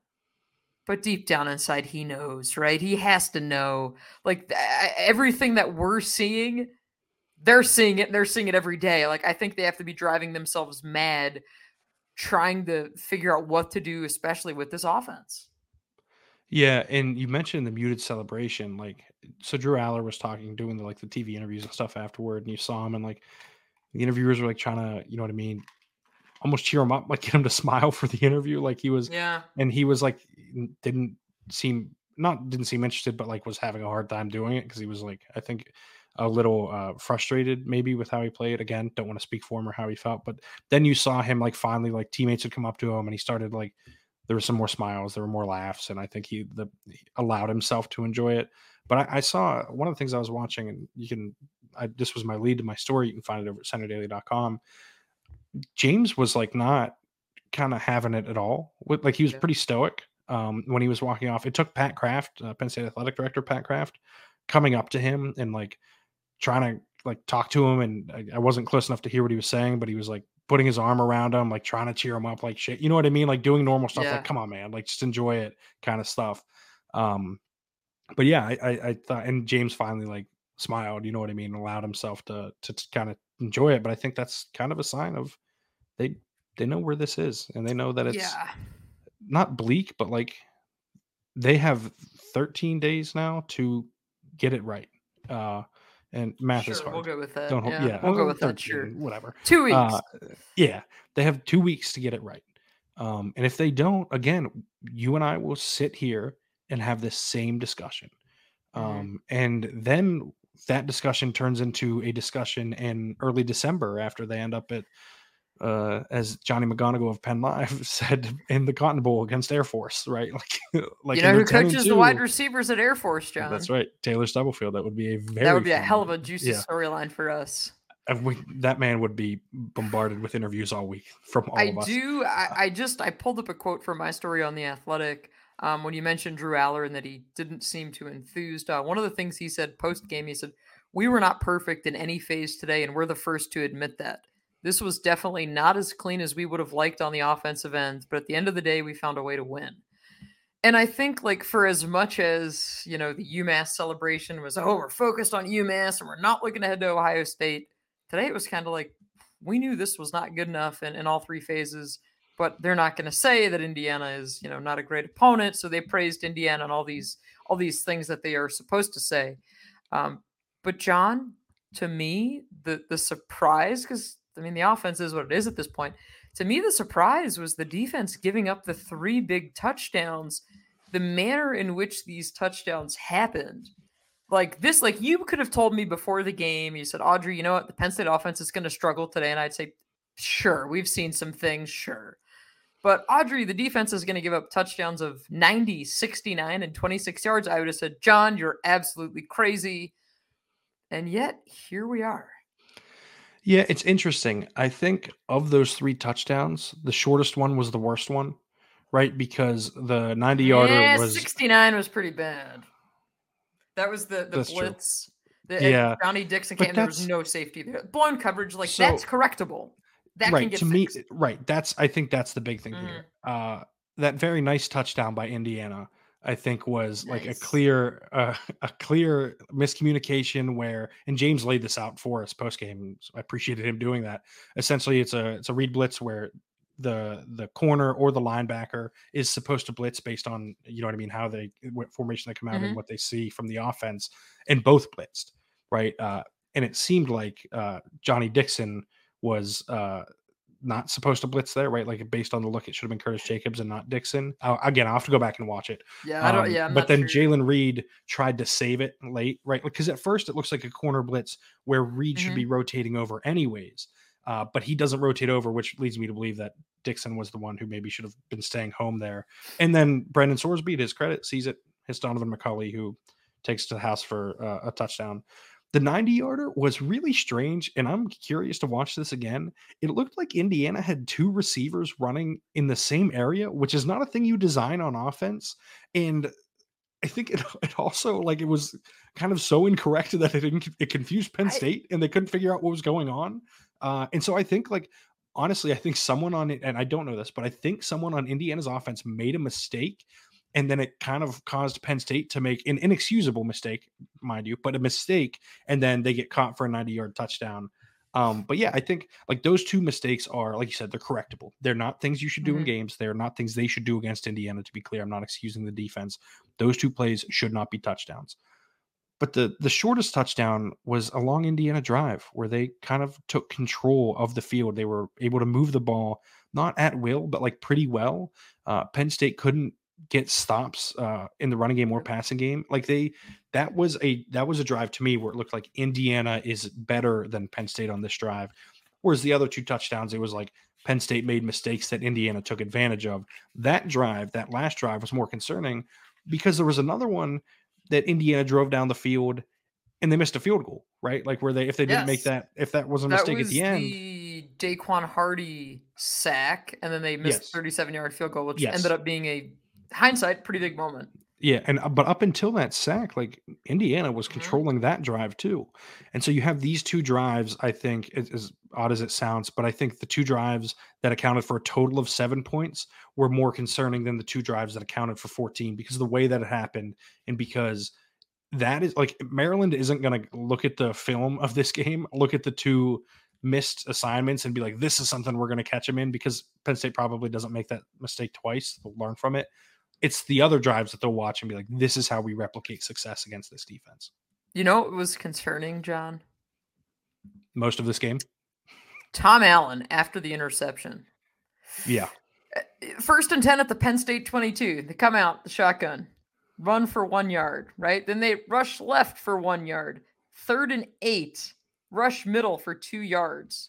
but deep down inside, he knows, right? He has to know, like th- everything that we're seeing, they're seeing it and they're seeing it every day. Like, I think they have to be driving themselves mad trying to figure out what to do, especially with this offense. Yeah, and you mentioned the muted celebration. Like, so Drew Aller was talking, doing the like the T V interviews and stuff afterward, and you saw him, and like the interviewers were like trying to, you know what I mean, almost cheer him up, like get him to smile for the interview. Like he was, Yeah. and he was like, didn't seem not didn't seem interested, but like was having a hard time doing it because he was like, I think a little uh, frustrated maybe with how he played. Again, don't want to speak for him or how he felt, but then you saw him like finally like teammates would come up to him and he started like. There were some more smiles, there were more laughs, and I think he, the, he allowed himself to enjoy it. But I, I saw one of the things I was watching, and you can I, this was my lead to my story. You can find it over at center daily dot com. James was like not kind of having it at all. Like he was Yeah. pretty stoic um, when he was walking off. It took Pat Kraft, uh, Penn State athletic director Pat Kraft, coming up to him and like trying to like talk to him. And I, I wasn't close enough to hear what he was saying, but he was like putting his arm around him, like trying to cheer him up, like shit. You know what I mean? Like doing normal stuff. Yeah. Like, come on, man, like just enjoy it, kind of stuff. Um, but yeah, I, I, I thought, and James finally like smiled. You know what I mean? Allowed himself to to kind of enjoy it. But I think that's kind of a sign of they they know where this is, and they know that it's Yeah. not bleak, but like they have thirteen days now to get it right. Uh, and math Sure, is hard. we'll go with that. Don't hold, Yeah, yeah, we'll go uh, with that. Sure. thirteen, whatever. Two weeks. Uh, yeah, they have two weeks to get it right. Um, and if they don't, again, you and I will sit here and have this same discussion. Um, Mhm. and then that discussion turns into a discussion in early December after they end up at, uh, as Johnny McGonigal of Penn Live said, in the Cotton Bowl against Air Force, right? Like, like You know and who they're ten and coaches the wide two. receivers at Air Force, John? That's right, Taylor Stubblefield. That would be a very That would be a fun- hell of a juicy yeah. storyline for us. And we, that man would be bombarded with interviews all week from all I of us. do. I, I just I pulled up a quote from my story on The Athletic um, when you mentioned Drew Aller and that he didn't seem too enthused. Uh, one of the things he said post game, he said, "We were not perfect in any phase today, and we're the first to admit that. This was definitely not as clean as we would have liked on the offensive end, but at the end of the day, we found a way to win." And I think, like, for as much as, you know, the UMass celebration was, oh, we're focused on UMass and we're not looking ahead to Ohio State, today it was kind of like, we knew this was not good enough in, in all three phases, but they're not going to say that Indiana is, you know, not a great opponent. So they praised Indiana and all these, all these things that they are supposed to say. Um, but John, to me, the, the surprise, because I mean, the offense is what it is at this point. To me, the surprise was the defense giving up the three big touchdowns, the manner in which these touchdowns happened. Like this, like you could have told me before the game, you said, Audrey, you know what? The Penn State offense is going to struggle today. And I'd say, sure, we've seen some things, sure. But Audrey, the defense is going to give up touchdowns of ninety, sixty-nine, and twenty-six yards. I would have said, John, you're absolutely crazy. And yet, here we are. Yeah, it's interesting. I think of those three touchdowns, the shortest one was the worst one, right? Because the ninety-yarder yeah, was sixty-nine was pretty bad. That was the, the That's true. blitz. The, Yeah, Johnny Dixon but came. There was that's- no safety there. Blown coverage, like So- that's correctable. That right can get to fixed. me. Right, that's I think that's the big thing Mhm. here. Uh, that very nice touchdown by Indiana, I think, was like a Nice. clear, uh, a clear miscommunication where, and James laid this out for us post game. So I appreciated him doing that. Essentially, it's a it's a read blitz where the the corner or the linebacker is supposed to blitz based on, you know what I mean, how they, what formation they come out Mhm. and what they see from the offense, and both blitzed, right? Uh, and it seemed like uh, Johnny Dixon was uh, not supposed to blitz there, right? Like based on the look, it should have been Curtis Jacobs and not Dixon. Uh, again, I'll have to go back and watch it. Yeah, I don't. Um, Yeah, I'm but not then sure. Jalen Reed tried to save it late, right? Because at first it looks like a corner blitz where Reed should Mm-hmm. be rotating over anyways, uh, but he doesn't rotate over, which leads me to believe that Dixon was the one who maybe should have been staying home there. And then Brendan Sorsby, to his credit, sees it. Hits Donovan McCulley, who takes it to the house for uh, a touchdown. The ninety-yarder was really strange, and I'm curious to watch this again. It looked like Indiana had two receivers running in the same area, which is not a thing you design on offense. And I think it, it also, like, it was kind of so incorrect that it didn't, it confused Penn I- State, and they couldn't figure out what was going on. Uh, and so I think, like, honestly, I think someone on it, and I don't know this, but I think someone on Indiana's offense made a mistake. And then it kind of caused Penn State to make an inexcusable mistake, mind you, but a mistake. And then they get caught for a ninety-yard touchdown. Um, but yeah, I think like those two mistakes are, like you said, they're correctable. They're not things you should do Mhm. in games. They're not things they should do against Indiana, to be clear. I'm not excusing the defense. Those two plays should not be touchdowns. But the the shortest touchdown was a long Indiana drive where they kind of took control of the field. They were able to move the ball, not at will, but like pretty well. Uh, Penn State couldn't get stops uh, in the running game or passing game. Like they, that was a that was a drive to me where it looked like Indiana is better than Penn State on this drive. Whereas the other two touchdowns, it was like Penn State made mistakes that Indiana took advantage of. That drive, that last drive, was more concerning because there was another one that Indiana drove down the field and they missed a field goal, right? Like where they if they didn't make Yes. that if that was a That mistake at was the end. the Daquan Hardy sack, and then they missed Yes. thirty-seven-yard field goal, which Yes. ended up being a hindsight pretty big moment. Yeah, and uh, but up until that sack, like Indiana was Mhm. controlling that drive too. And so you have these two drives, I think, as, as odd as it sounds, but I think the two drives that accounted for a total of seven points were more concerning than the two drives that accounted for fourteen because of the way that it happened and because that is like Maryland isn't going to look at the film of this game, look at the two missed assignments and be like, this is something we're going to catch them in because Penn State probably doesn't make that mistake twice. They'll learn from it. It's the other drives that they'll watch and be like, this is how we replicate success against this defense. You know what was concerning, John? Most of this game? Tom Allen after the interception. Yeah. First and ten at the Penn State twenty-two. They come out, the shotgun, run for one yard, right? Then they rush left for one yard. Third and eight, rush middle for two yards.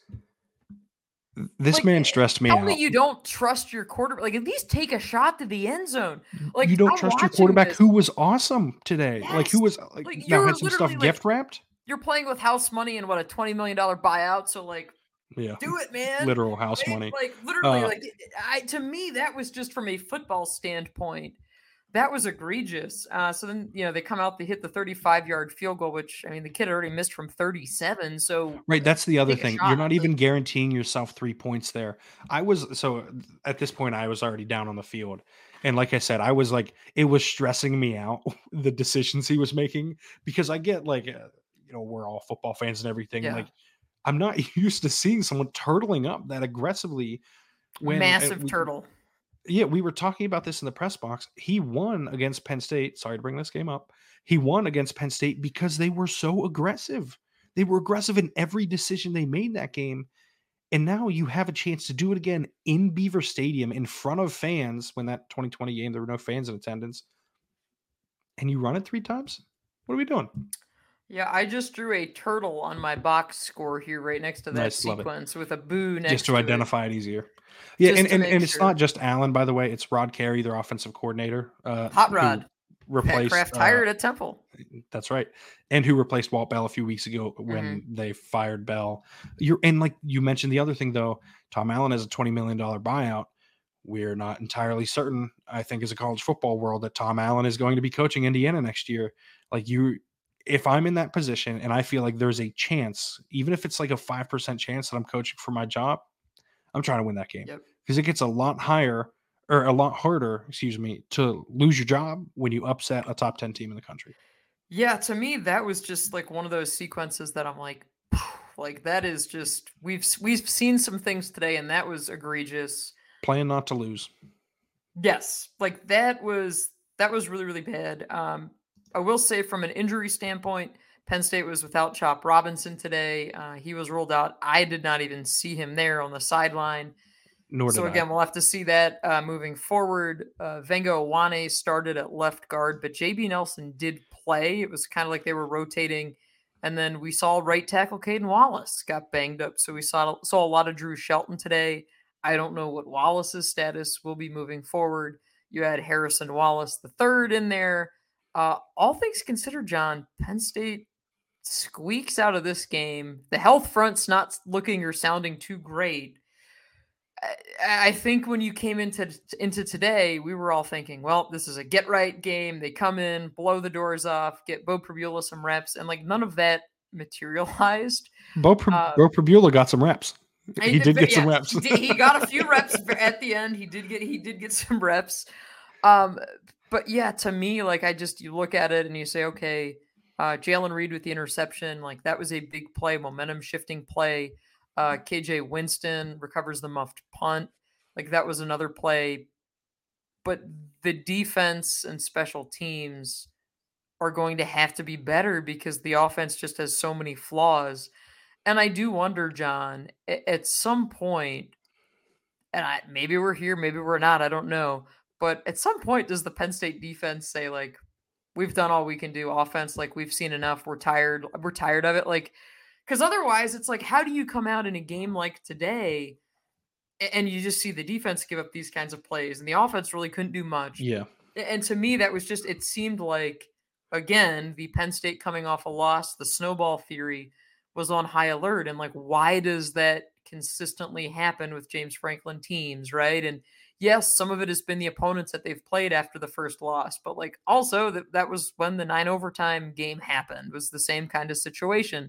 This like, man stressed me tell out. Me you don't trust your quarterback. Like, at least take a shot to the end zone. Like, you don't I'm trust your quarterback this. who was awesome today. Yes. Like, who was like, like now had some stuff like, gift wrapped. You're playing with house money and what, a twenty million dollars buyout. So, like, yeah, do it, man. Literal house right? money. Like, literally, uh, like, I to me, that was just from a football standpoint. That was egregious. Uh, so then, you know, they come out, they hit the thirty-five-yard field goal, which, I mean, the kid already missed from thirty-seven. So, right. That's the other thing. You're not even like, guaranteeing yourself three points there. I was, so at this point, I was already down on the field. And like I said, I was like, it was stressing me out, the decisions he was making, because I get like, uh, you know, we're all football fans and everything. yeah. Like, I'm not used to seeing someone turtling up that aggressively. When Massive we, turtle. Yeah, we were talking about this in the press box. He won against Penn State. Sorry to bring this game up. He won against Penn State because they were so aggressive. They were aggressive in every decision they made that game. And now you have a chance to do it again in Beaver Stadium in front of fans when that twenty twenty game, there were no fans in attendance. And you run it three times? What are we doing? Yeah, I just drew a turtle on my box score here right next to that nice, sequence with a boo next just to, to identify it, it easier. Yeah, just and, and, and sure. it's not just Allen, by the way. It's Rod Carey, their offensive coordinator. Uh, Hot Rod. Replaced Pat Kraft hired uh, at Temple. That's right. And who replaced Walt Bell a few weeks ago when mm-hmm. they fired Bell. You're and like you mentioned the other thing though, Tom Allen has a twenty million dollars buyout. We're not entirely certain, I think, as a college football world, that Tom Allen is going to be coaching Indiana next year. Like you, if I'm in that position and I feel like there's a chance, even if it's like a five percent chance that I'm coaching for my job, I'm trying to win that game. Yep. Because it gets a lot higher or a lot harder, excuse me, to lose your job when you upset a top ten team in the country. Yeah, to me, that was just like one of those sequences that I'm like, like that is just, we've, we've seen some things today and that was egregious. Playing not to lose. Yes. Like that was, that was really, really bad. Um, I will say from an injury standpoint, Penn State was without Chop Robinson today. Uh, he was ruled out. I did not even see him there on the sideline. Nor so again, I. we'll have to see that uh, moving forward. Uh, Vengo Awane started at left guard, but J B Nelson did play. It was kind of like they were rotating. And then we saw right tackle Caden Wallace got banged up. So we saw, saw a lot of Drew Shelton today. I don't know what Wallace's status will be moving forward. You had Harrison Wallace the third in there. Uh, all things considered, John, Penn State squeaks out of this game. The health front's not looking or sounding too great. I think when you came into into today, we were all thinking, well, this is a get right game. They come in, blow the doors off, get Bo Prabula some reps, and like none of that materialized. Bo, Pr- uh, Bo Prabula got some reps. He, he did get yeah, some reps. he, did, he got a few reps at the end. He did get he did get some reps. Um, but yeah, to me, like I just you look at it and you say, okay, uh, Jalen Reed with the interception, like that was a big play, momentum shifting play. Uh, K J Winston recovers the muffed punt. Like that was another play. But the defense and special teams are going to have to be better because the offense just has so many flaws. And I do wonder, John, at some point, and I, maybe we're here, maybe we're not, I don't know. But at some point, does the Penn State defense say, like, we've done all we can do offense, like we've seen enough, we're tired, we're tired of it? Like, because otherwise, it's like, how do you come out in a game like today and you just see the defense give up these kinds of plays and the offense really couldn't do much? Yeah. And to me, that was just, it seemed like again, the Penn State coming off a loss, the snowball theory was on high alert. And like, why does that consistently happen with James Franklin teams, right? And yes, some of it has been the opponents that they've played after the first loss, but like also that that was when the nine overtime game happened, was the same kind of situation.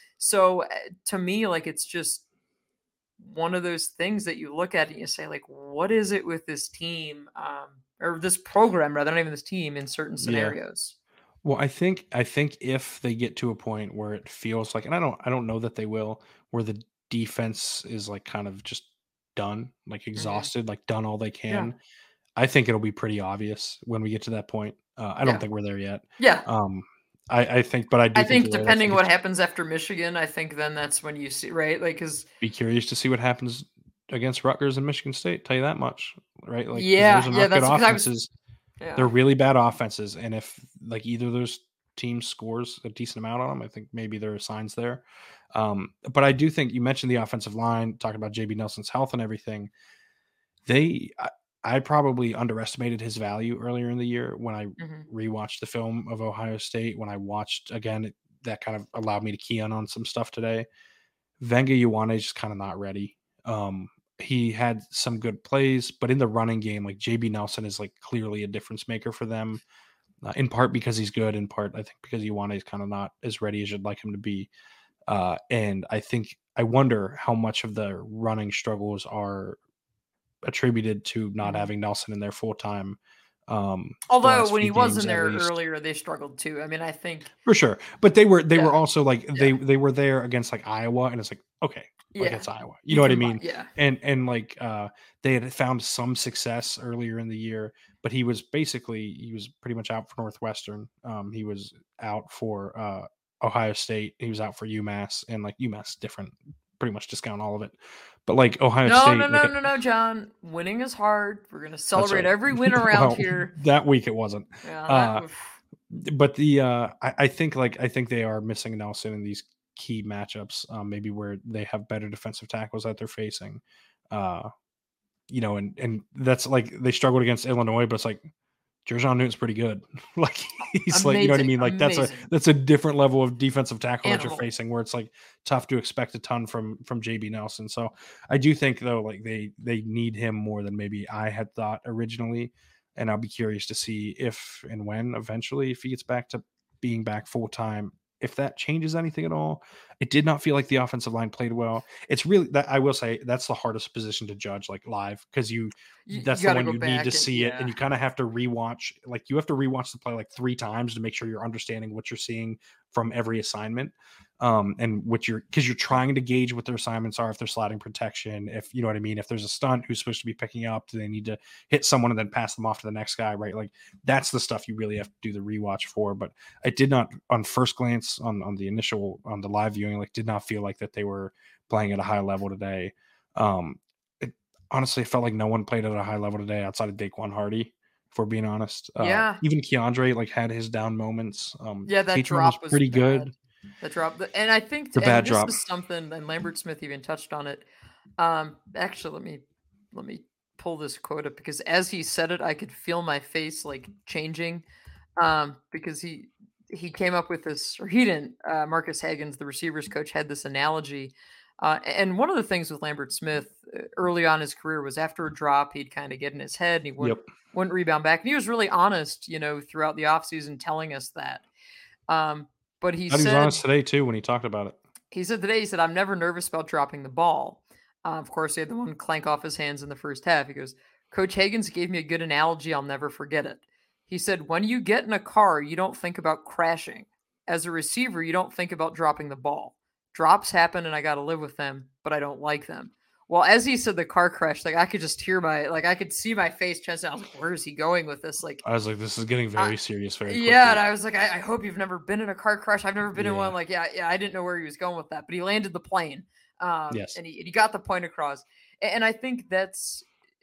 So uh, to me, like it's just one of those things that you look at and you say, like, what is it with this team, um, or this program rather, not even this team in certain Yeah. scenarios? Well, I think I think if they get to a point where it feels like, and I don't I don't know that they will, where the defense is like kind of just done, like Hmm. exhausted, like done all they Yeah. can. I think it'll be pretty obvious when we get to that point. Uh, I don't Yeah. think we're there yet. Yeah. Um, I, I think, but I I do think think you're right. I depending think what it's happens after Michigan, I think then that's when you see, right? Like, cause be curious to see what happens against Rutgers and Michigan State. Tell you that much, right? Like because those yeah, are yeah, not good that's because I was, offenses. They're yeah. really bad offenses, and if like either of those teams scores a decent amount on them, I think maybe there are signs there. Um, but I do think you mentioned the offensive line, talking about J B Nelson's health and everything. They, I, I probably underestimated his value earlier in the year when I Hmm. rewatched the film of Ohio State. When I watched again, it, that kind of allowed me to key in on some stuff today. Venga Ioane is just kind of not ready. Um, he had some good plays, but in the running game, like J B Nelson is like clearly a difference maker for them. Uh, in part because he's good, in part I think because Ioane is kind of not as ready as you'd like him to be. Uh, and I think I wonder how much of the running struggles are attributed to not Hmm. having Nelson in there full time um, the Although last when few he was games in at there least. earlier, they struggled too. I mean, I think, For sure. But they were they were yeah, also like they yeah, they were there against like Iowa, and it's like, okay, like yeah. it's Iowa. You You know what I can buy, mean? yeah. And and like uh they had found some success earlier in the year, but he was basically he was pretty much out for Northwestern. Um he was out for uh Ohio State, he was out for UMass, and like UMass different, pretty much discount all of it. But like Ohio No, no, State, no, like no, no, John. Winning is hard. We're gonna that's celebrate right. every win around Well, here. that week it wasn't. Yeah, that Uh was. but the uh I, I think like I think they are missing Nelson in these key matchups, um, maybe where they have better defensive tackles that they're facing. Uh, you know, and and that's like they struggled against Illinois, but it's like Jerjon Newton's pretty good. Like he's like, you know what I Amazing, mean? Like that's a amazing that's a different level of defensive tackle that you're animal. facing where it's like tough to expect a ton from from J B Nelson. So I do think though, like they they need him more than maybe I had thought originally. And I'll be curious to see if and when eventually if he gets back to being back full time, if that changes anything at all. It did not feel like the offensive line played well. It's really that I will say that's the hardest position to judge like live because you You, you that's the got to one go you need to back and see it, and yeah, you kind of have to rewatch. Like you have to rewatch the play like three times to make sure you're understanding what you're seeing from every assignment, um, and what you're because you're trying to gauge what their assignments are. If they're sliding protection, if you know what I mean. If there's a stunt, who's supposed to be picking up? Do they need to hit someone and then pass them off to the next guy? Right, like that's the stuff you really have to do the rewatch for. But I did not, on first glance, on on the initial on the live viewing, like did not feel like that they were playing at a high level today. Um, it, honestly, it felt like no one played at a high level today outside of Daquan Hardy, if we're being honest. Uh, yeah, even Keandre like had his down moments. Um, yeah. That Katron was drop was pretty bad. good. That drop, and I think, The bad and this drop. is something, and Lambert Smith even touched on it. Um, actually, let me let me pull this quote up because as he said it, I could feel my face like changing. Um, because he he came up with this, or he didn't. Uh, Marcus Hagens, the receivers coach, had this analogy. Uh, and one of the things with Lambert Smith uh, early on in his career was after a drop, he'd kind of get in his head and he wouldn't Yep. wouldn't rebound back. And he was really honest, you know, throughout the offseason telling us that. Um, but he He was said honest today too when he talked about it. he said today, he said, I'm never nervous about dropping the ball. Uh, of course, he had the one clank off his hands in the first half. He goes, Coach Hagens gave me a good analogy. I'll never forget it. He said, when you get in a car, you don't think about crashing. As a receiver, you don't think about dropping the ball. Drops happen and I got to live with them, but I don't like them. Well, as he said the car crash, like I could just hear my, like I could see my face change. I was like, where is he going with this? Like, I was like, this is getting I, very serious very yeah, and quickly. I was like, I, I hope you've never been in a car crash. I've never been in Yeah. one. Like, yeah, yeah, I didn't know where he was going with that, but he landed the plane, um, Yes. and he and he got the point across. And, and I think that's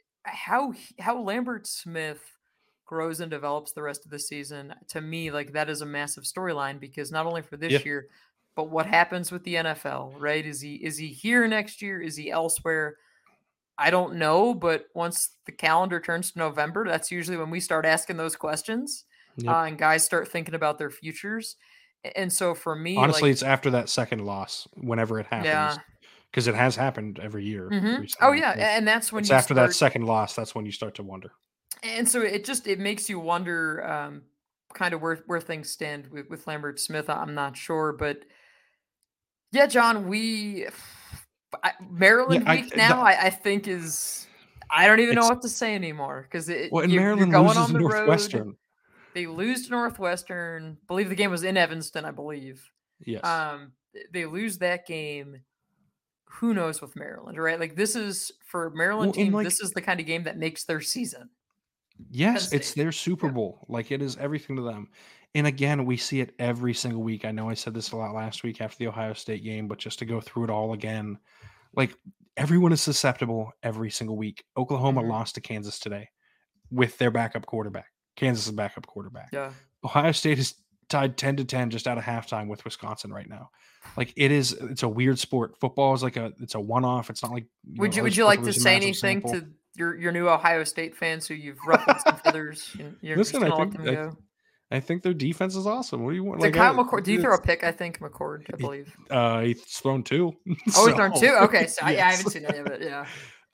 how he- how Lambert Smith grows and develops the rest of the season. To me, like that is a massive storyline because not only for Yeah. this year, but what happens with the N F L, right? Is he is he here next year? Is he elsewhere? I don't know, but once the calendar turns to November, that's usually when we start asking those questions. Yep. uh, and guys start thinking about their futures. And so for me, Honestly, like, it's after that second loss, whenever it happens, yeah. because it has happened every year hmm Oh recently. yeah, Like, and that's when it's you after that start. second loss that's when you start to wonder. And so it just it makes you wonder, um, kind of where where things stand with with Lambert Smith. I'm not sure, but yeah, John, we I, Yeah, Maryland I week now. that I, I think is I don't even know it's what to say anymore because well, and you, you're Maryland going loses on to the road. Northwestern. They lose to Northwestern. Believe the game was in Evanston, I believe. Yes. Um, they lose that game. Who knows with Maryland, right? Like this is for Maryland Well, and team. like This is the kind of game that makes their season. Penn yes, it's State. their Super Yep. Bowl. Like it is everything to them. And again, we see it every single week. I know I said this a lot last week after the Ohio State game, but just to go through it all again, like everyone is susceptible every single week. Oklahoma hmm lost to Kansas today with their backup quarterback. Kansas' backup quarterback. Yeah. Ohio State is tied ten to ten just out of halftime with Wisconsin right now. Like it is it's a weird sport. Football is like a it's a one-off. It's not like, you know, Would you other Would you sports like where to there's a say massive anything sample. to your your new Ohio State fans who you've ruffled some feathers and you're just Listen, I gonna let think them I go? I think their defense is awesome. What do you want? Did Like Kyle I McCord? Do you throw a it's pick? I think McCord, I he, believe. uh he's thrown two. Oh, he's So thrown two. Okay, so I, yeah, I yes. haven't seen any of it. Yeah.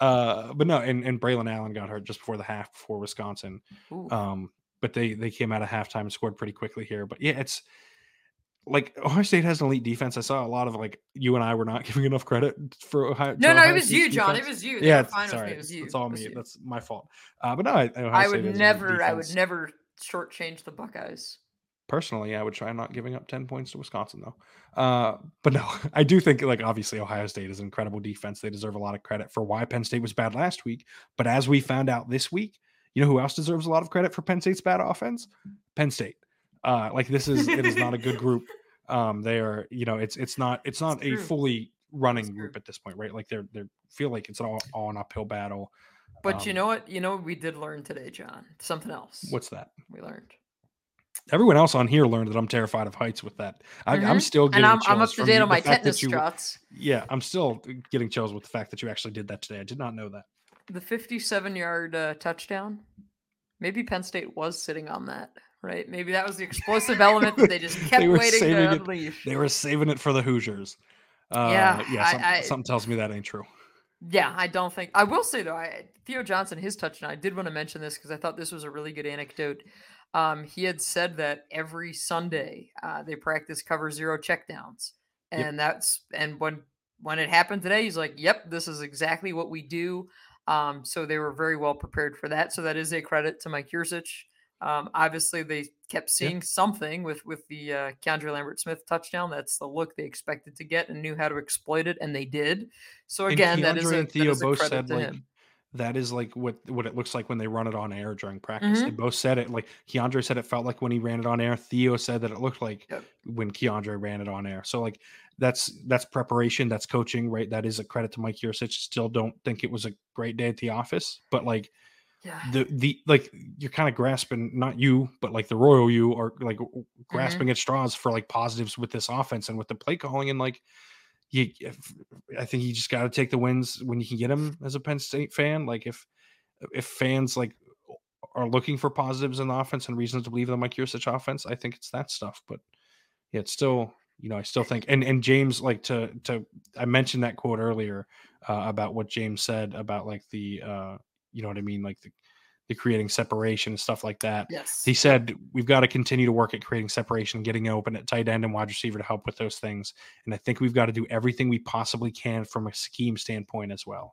Uh but no, and, and Braylon Allen got hurt just before the half before Wisconsin. Ooh. Um, but they they came out of halftime and scored pretty quickly here. But yeah, it's like Ohio State has an elite defense. I saw a lot of like you and I were not giving enough credit for Ohio No, to no, it Ohio was State's you, John. It defense. was you. They Yeah, were it's fine with me. sorry. It was It's, you. it's all It was me. you. That's my fault. Uh, but no, I, Ohio I State would has an elite never. I would defense. never shortchange the Buckeyes. Personally, I would try not giving up ten points to Wisconsin though. Uh, but no, I do think like obviously Ohio State is an incredible defense. They deserve a lot of credit for why Penn State was bad last week. But as we found out this week, you know who else deserves a lot of credit for Penn State's bad offense? Penn State. Uh, like this is it is not a good group. Um, they are, you know, it's it's not it's It's not a true. fully running It's group true. at this point, right? Like they're they feel like it's an all, all an uphill battle. But you Um, know what? You know what we did learn today, John? Something else what's that? we learned. Everyone else on here learned that I'm terrified of heights with that. I, I'm hmm still And getting I'm I'm chills up to from date you, on the my fact tetanus that you. shots. Yeah, I'm still getting chills with the fact that you actually did that today. I did not know that. The fifty-seven yard uh, touchdown. Maybe Penn State was sitting on that, right? Maybe that was the explosive element that they just They kept were waiting to saving it. unleash. They were saving it for the Hoosiers. Yeah, Uh, yeah, I, some, I something tells me that ain't true. yeah, I don't think I will say though. I, Theo Johnson, his touchdown. I did want to mention this because I thought this was a really good anecdote. Um, he had said that every Sunday uh, they practice cover zero checkdowns, Yep. and that's and when when it happened today, he's like, "Yep, this is exactly what we do." Um, so they were very well prepared for that. So that is a credit to Mike Yurcich. Um, obviously, they kept Yeah. seeing something with with the uh, Keandre Lambert Smith touchdown. That's the look they expected to get and knew how to exploit it, and they did. So And again, that is Keandre a and that Theo is a both credit said to like him. that is like what what it looks like when they run it on air during practice. They hmm both said it. Like Keandre said it felt like when he ran it on air. Theo said that it looked like Yep. when Keandre ran it on air. So like that's that's preparation, that's coaching, right? That is a credit to Mike Yurcich. Still don't think it was a great day at the office, but like Yeah. the the like you're kind of grasping, not you, but like the royal you are like grasping hmm at straws for like positives with this offense and with the play calling, and like you if, I think you just got to take the wins when you can get them as a Penn State fan. Like if if fans like are looking for positives in the offense and reasons to believe in Mike Yurcich offense, I think it's that stuff. But yeah, it's still, you know, I still think, and and James, like to to I mentioned that quote earlier uh, about what James said about like the uh, you know what I mean, like the the creating separation and stuff like that. Yes. He Yep. said we've got to continue to work at creating separation, getting open at tight end and wide receiver to help with those things. And I think we've got to do everything we possibly can from a scheme standpoint as well.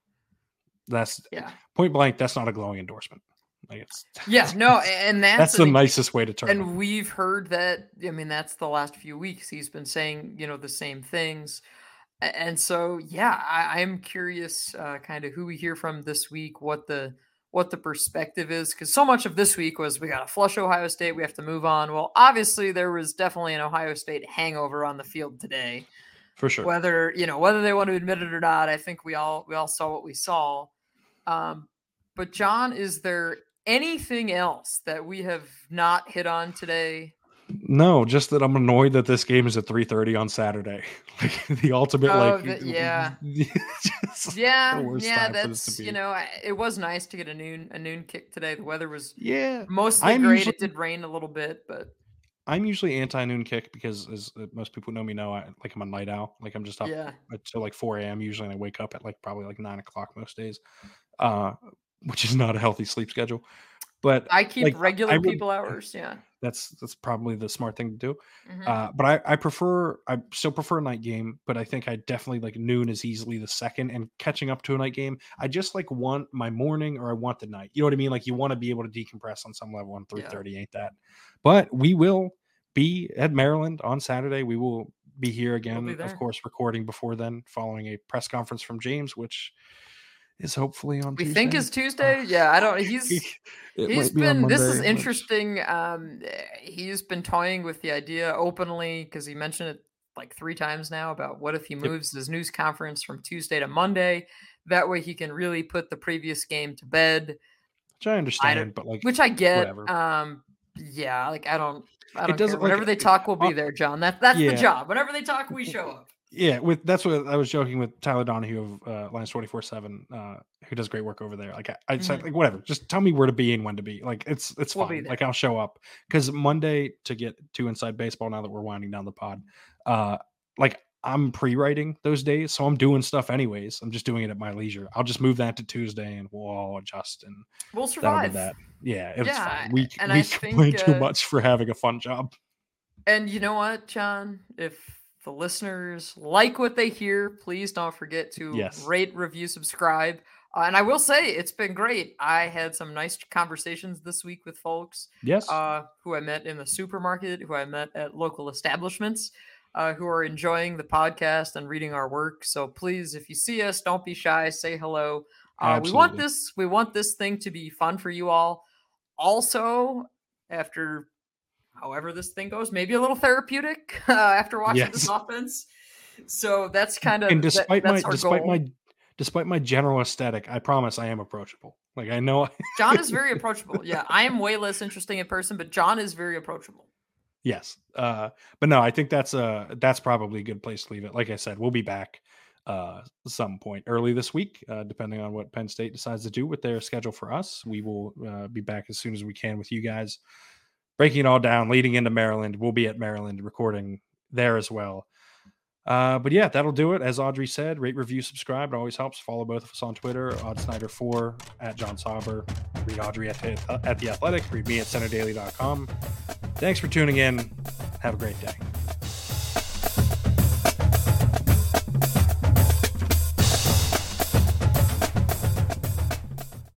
That's Yeah. point blank. That's not a glowing endorsement. Like it's Yeah. No, and that's, that's the an, nicest way to term it. and we've heard that. I mean, that's the last few weeks he's been saying, you know, the same things. A- And so, yeah, I, I'm curious, uh, kind of who we hear from this week, what the what the perspective is, because so much of this week was we got to flush Ohio State, we have to move on. Well, obviously, there was definitely an Ohio State hangover on the field today. For sure. Whether you know whether they want to admit it or not, I think we all we all saw what we saw. Um, but John, is there anything else that we have not hit on today No, just that I'm annoyed that this game is at three thirty on Saturday. Like the ultimate, Oh, like, the, yeah, just yeah, the worst yeah. time for this to That's you be. know, I, it was nice to get a noon a noon kick today. The weather was Yeah, mostly I'm great. usually It did rain a little bit, but I'm usually anti noon kick because, as uh, most people know me know, I like I'm a night owl. Like I'm just up yeah, until like four a m usually, and I wake up at like probably like nine o'clock most days, uh, which is not a healthy sleep schedule. But I keep like I regular would people hours. Yeah. That's that's probably the smart thing to do. Hmm. Uh, but I, I prefer I still prefer a night game, but I think I definitely like noon is easily the second and catching up to a night game. I just like want my morning or I want the night. You know what I mean? Like you want to be able to decompress on some level and Yeah. three thirty ain't that. But we will be at Maryland on Saturday. We will be here We'll again, be of there. course, recording before then, following a press conference from James, which is hopefully on We think Tuesday. is Uh, Tuesday. Yeah, I don't. He's it he's might be on been. This is Monday, which interesting. Um, eh, he's been toying with the idea openly because he mentioned it like three times now about what if he yep, moves his news conference from Tuesday to Monday. That way he can really put the previous game to bed. which I I don't, understand, but like which I get. whatever. Um, yeah, like I don't. I It don't care. doesn't like Whenever they it- talk, we'll uh, be there, John. That that's the yeah, job. Whenever they talk, we show up. yeah. With that's what I was joking with Tyler Donahue of uh, Lions twenty four seven, uh, who does great work over there. Like I, I said, Mhm. like whatever. Just tell me where to be and when to be. Like it's it's We'll be fine. there. Like I'll show up because Monday to get to Inside Baseball. Now that we're winding down the pod, uh, like I'm pre-writing those days, so I'm doing stuff anyways. I'm just doing it at my leisure. I'll just move that to Tuesday, and we'll all adjust, and We'll that'll be survive. that. Yeah, it's Yeah, fine. We and I we think. complain too Uh, much for having a fun job. And you know what, John? If the listeners like what they hear, please don't forget to Yes. rate, review, subscribe. Uh, and I will say it's been great. I had some nice conversations this week with folks Yes. uh, who I met in the supermarket, who I met at local establishments, uh, who are enjoying the podcast and reading our work. So please, if you see us, don't be shy. Say hello. Uh, we want Absolutely. this. We want this thing to be fun for you all. Also, after however this thing goes, maybe a little therapeutic uh, after watching this Yes. offense. So that's kind of And that, despite my that's our despite goal. my despite my general aesthetic, I promise I am approachable. Like I know John is very approachable. Yeah, I am way less interesting in person, but John is very approachable. Yes. Uh but no, I think that's uh that's probably a good place to leave it. Like I said, we'll be back uh some point early this week, uh depending on what Penn State decides to do with their schedule for us. We will uh, be back as soon as we can with you guys, breaking it all down, leading into Maryland. We'll be at Maryland recording there as well. Uh, but yeah, that'll do it. As Audrey said, rate, review, subscribe. It always helps. Follow both of us on Twitter, Odd Snyder four, at John Sauber. Read Audrey at, at The Athletic. Read me at center daily dot com. Thanks for tuning in. Have a great day.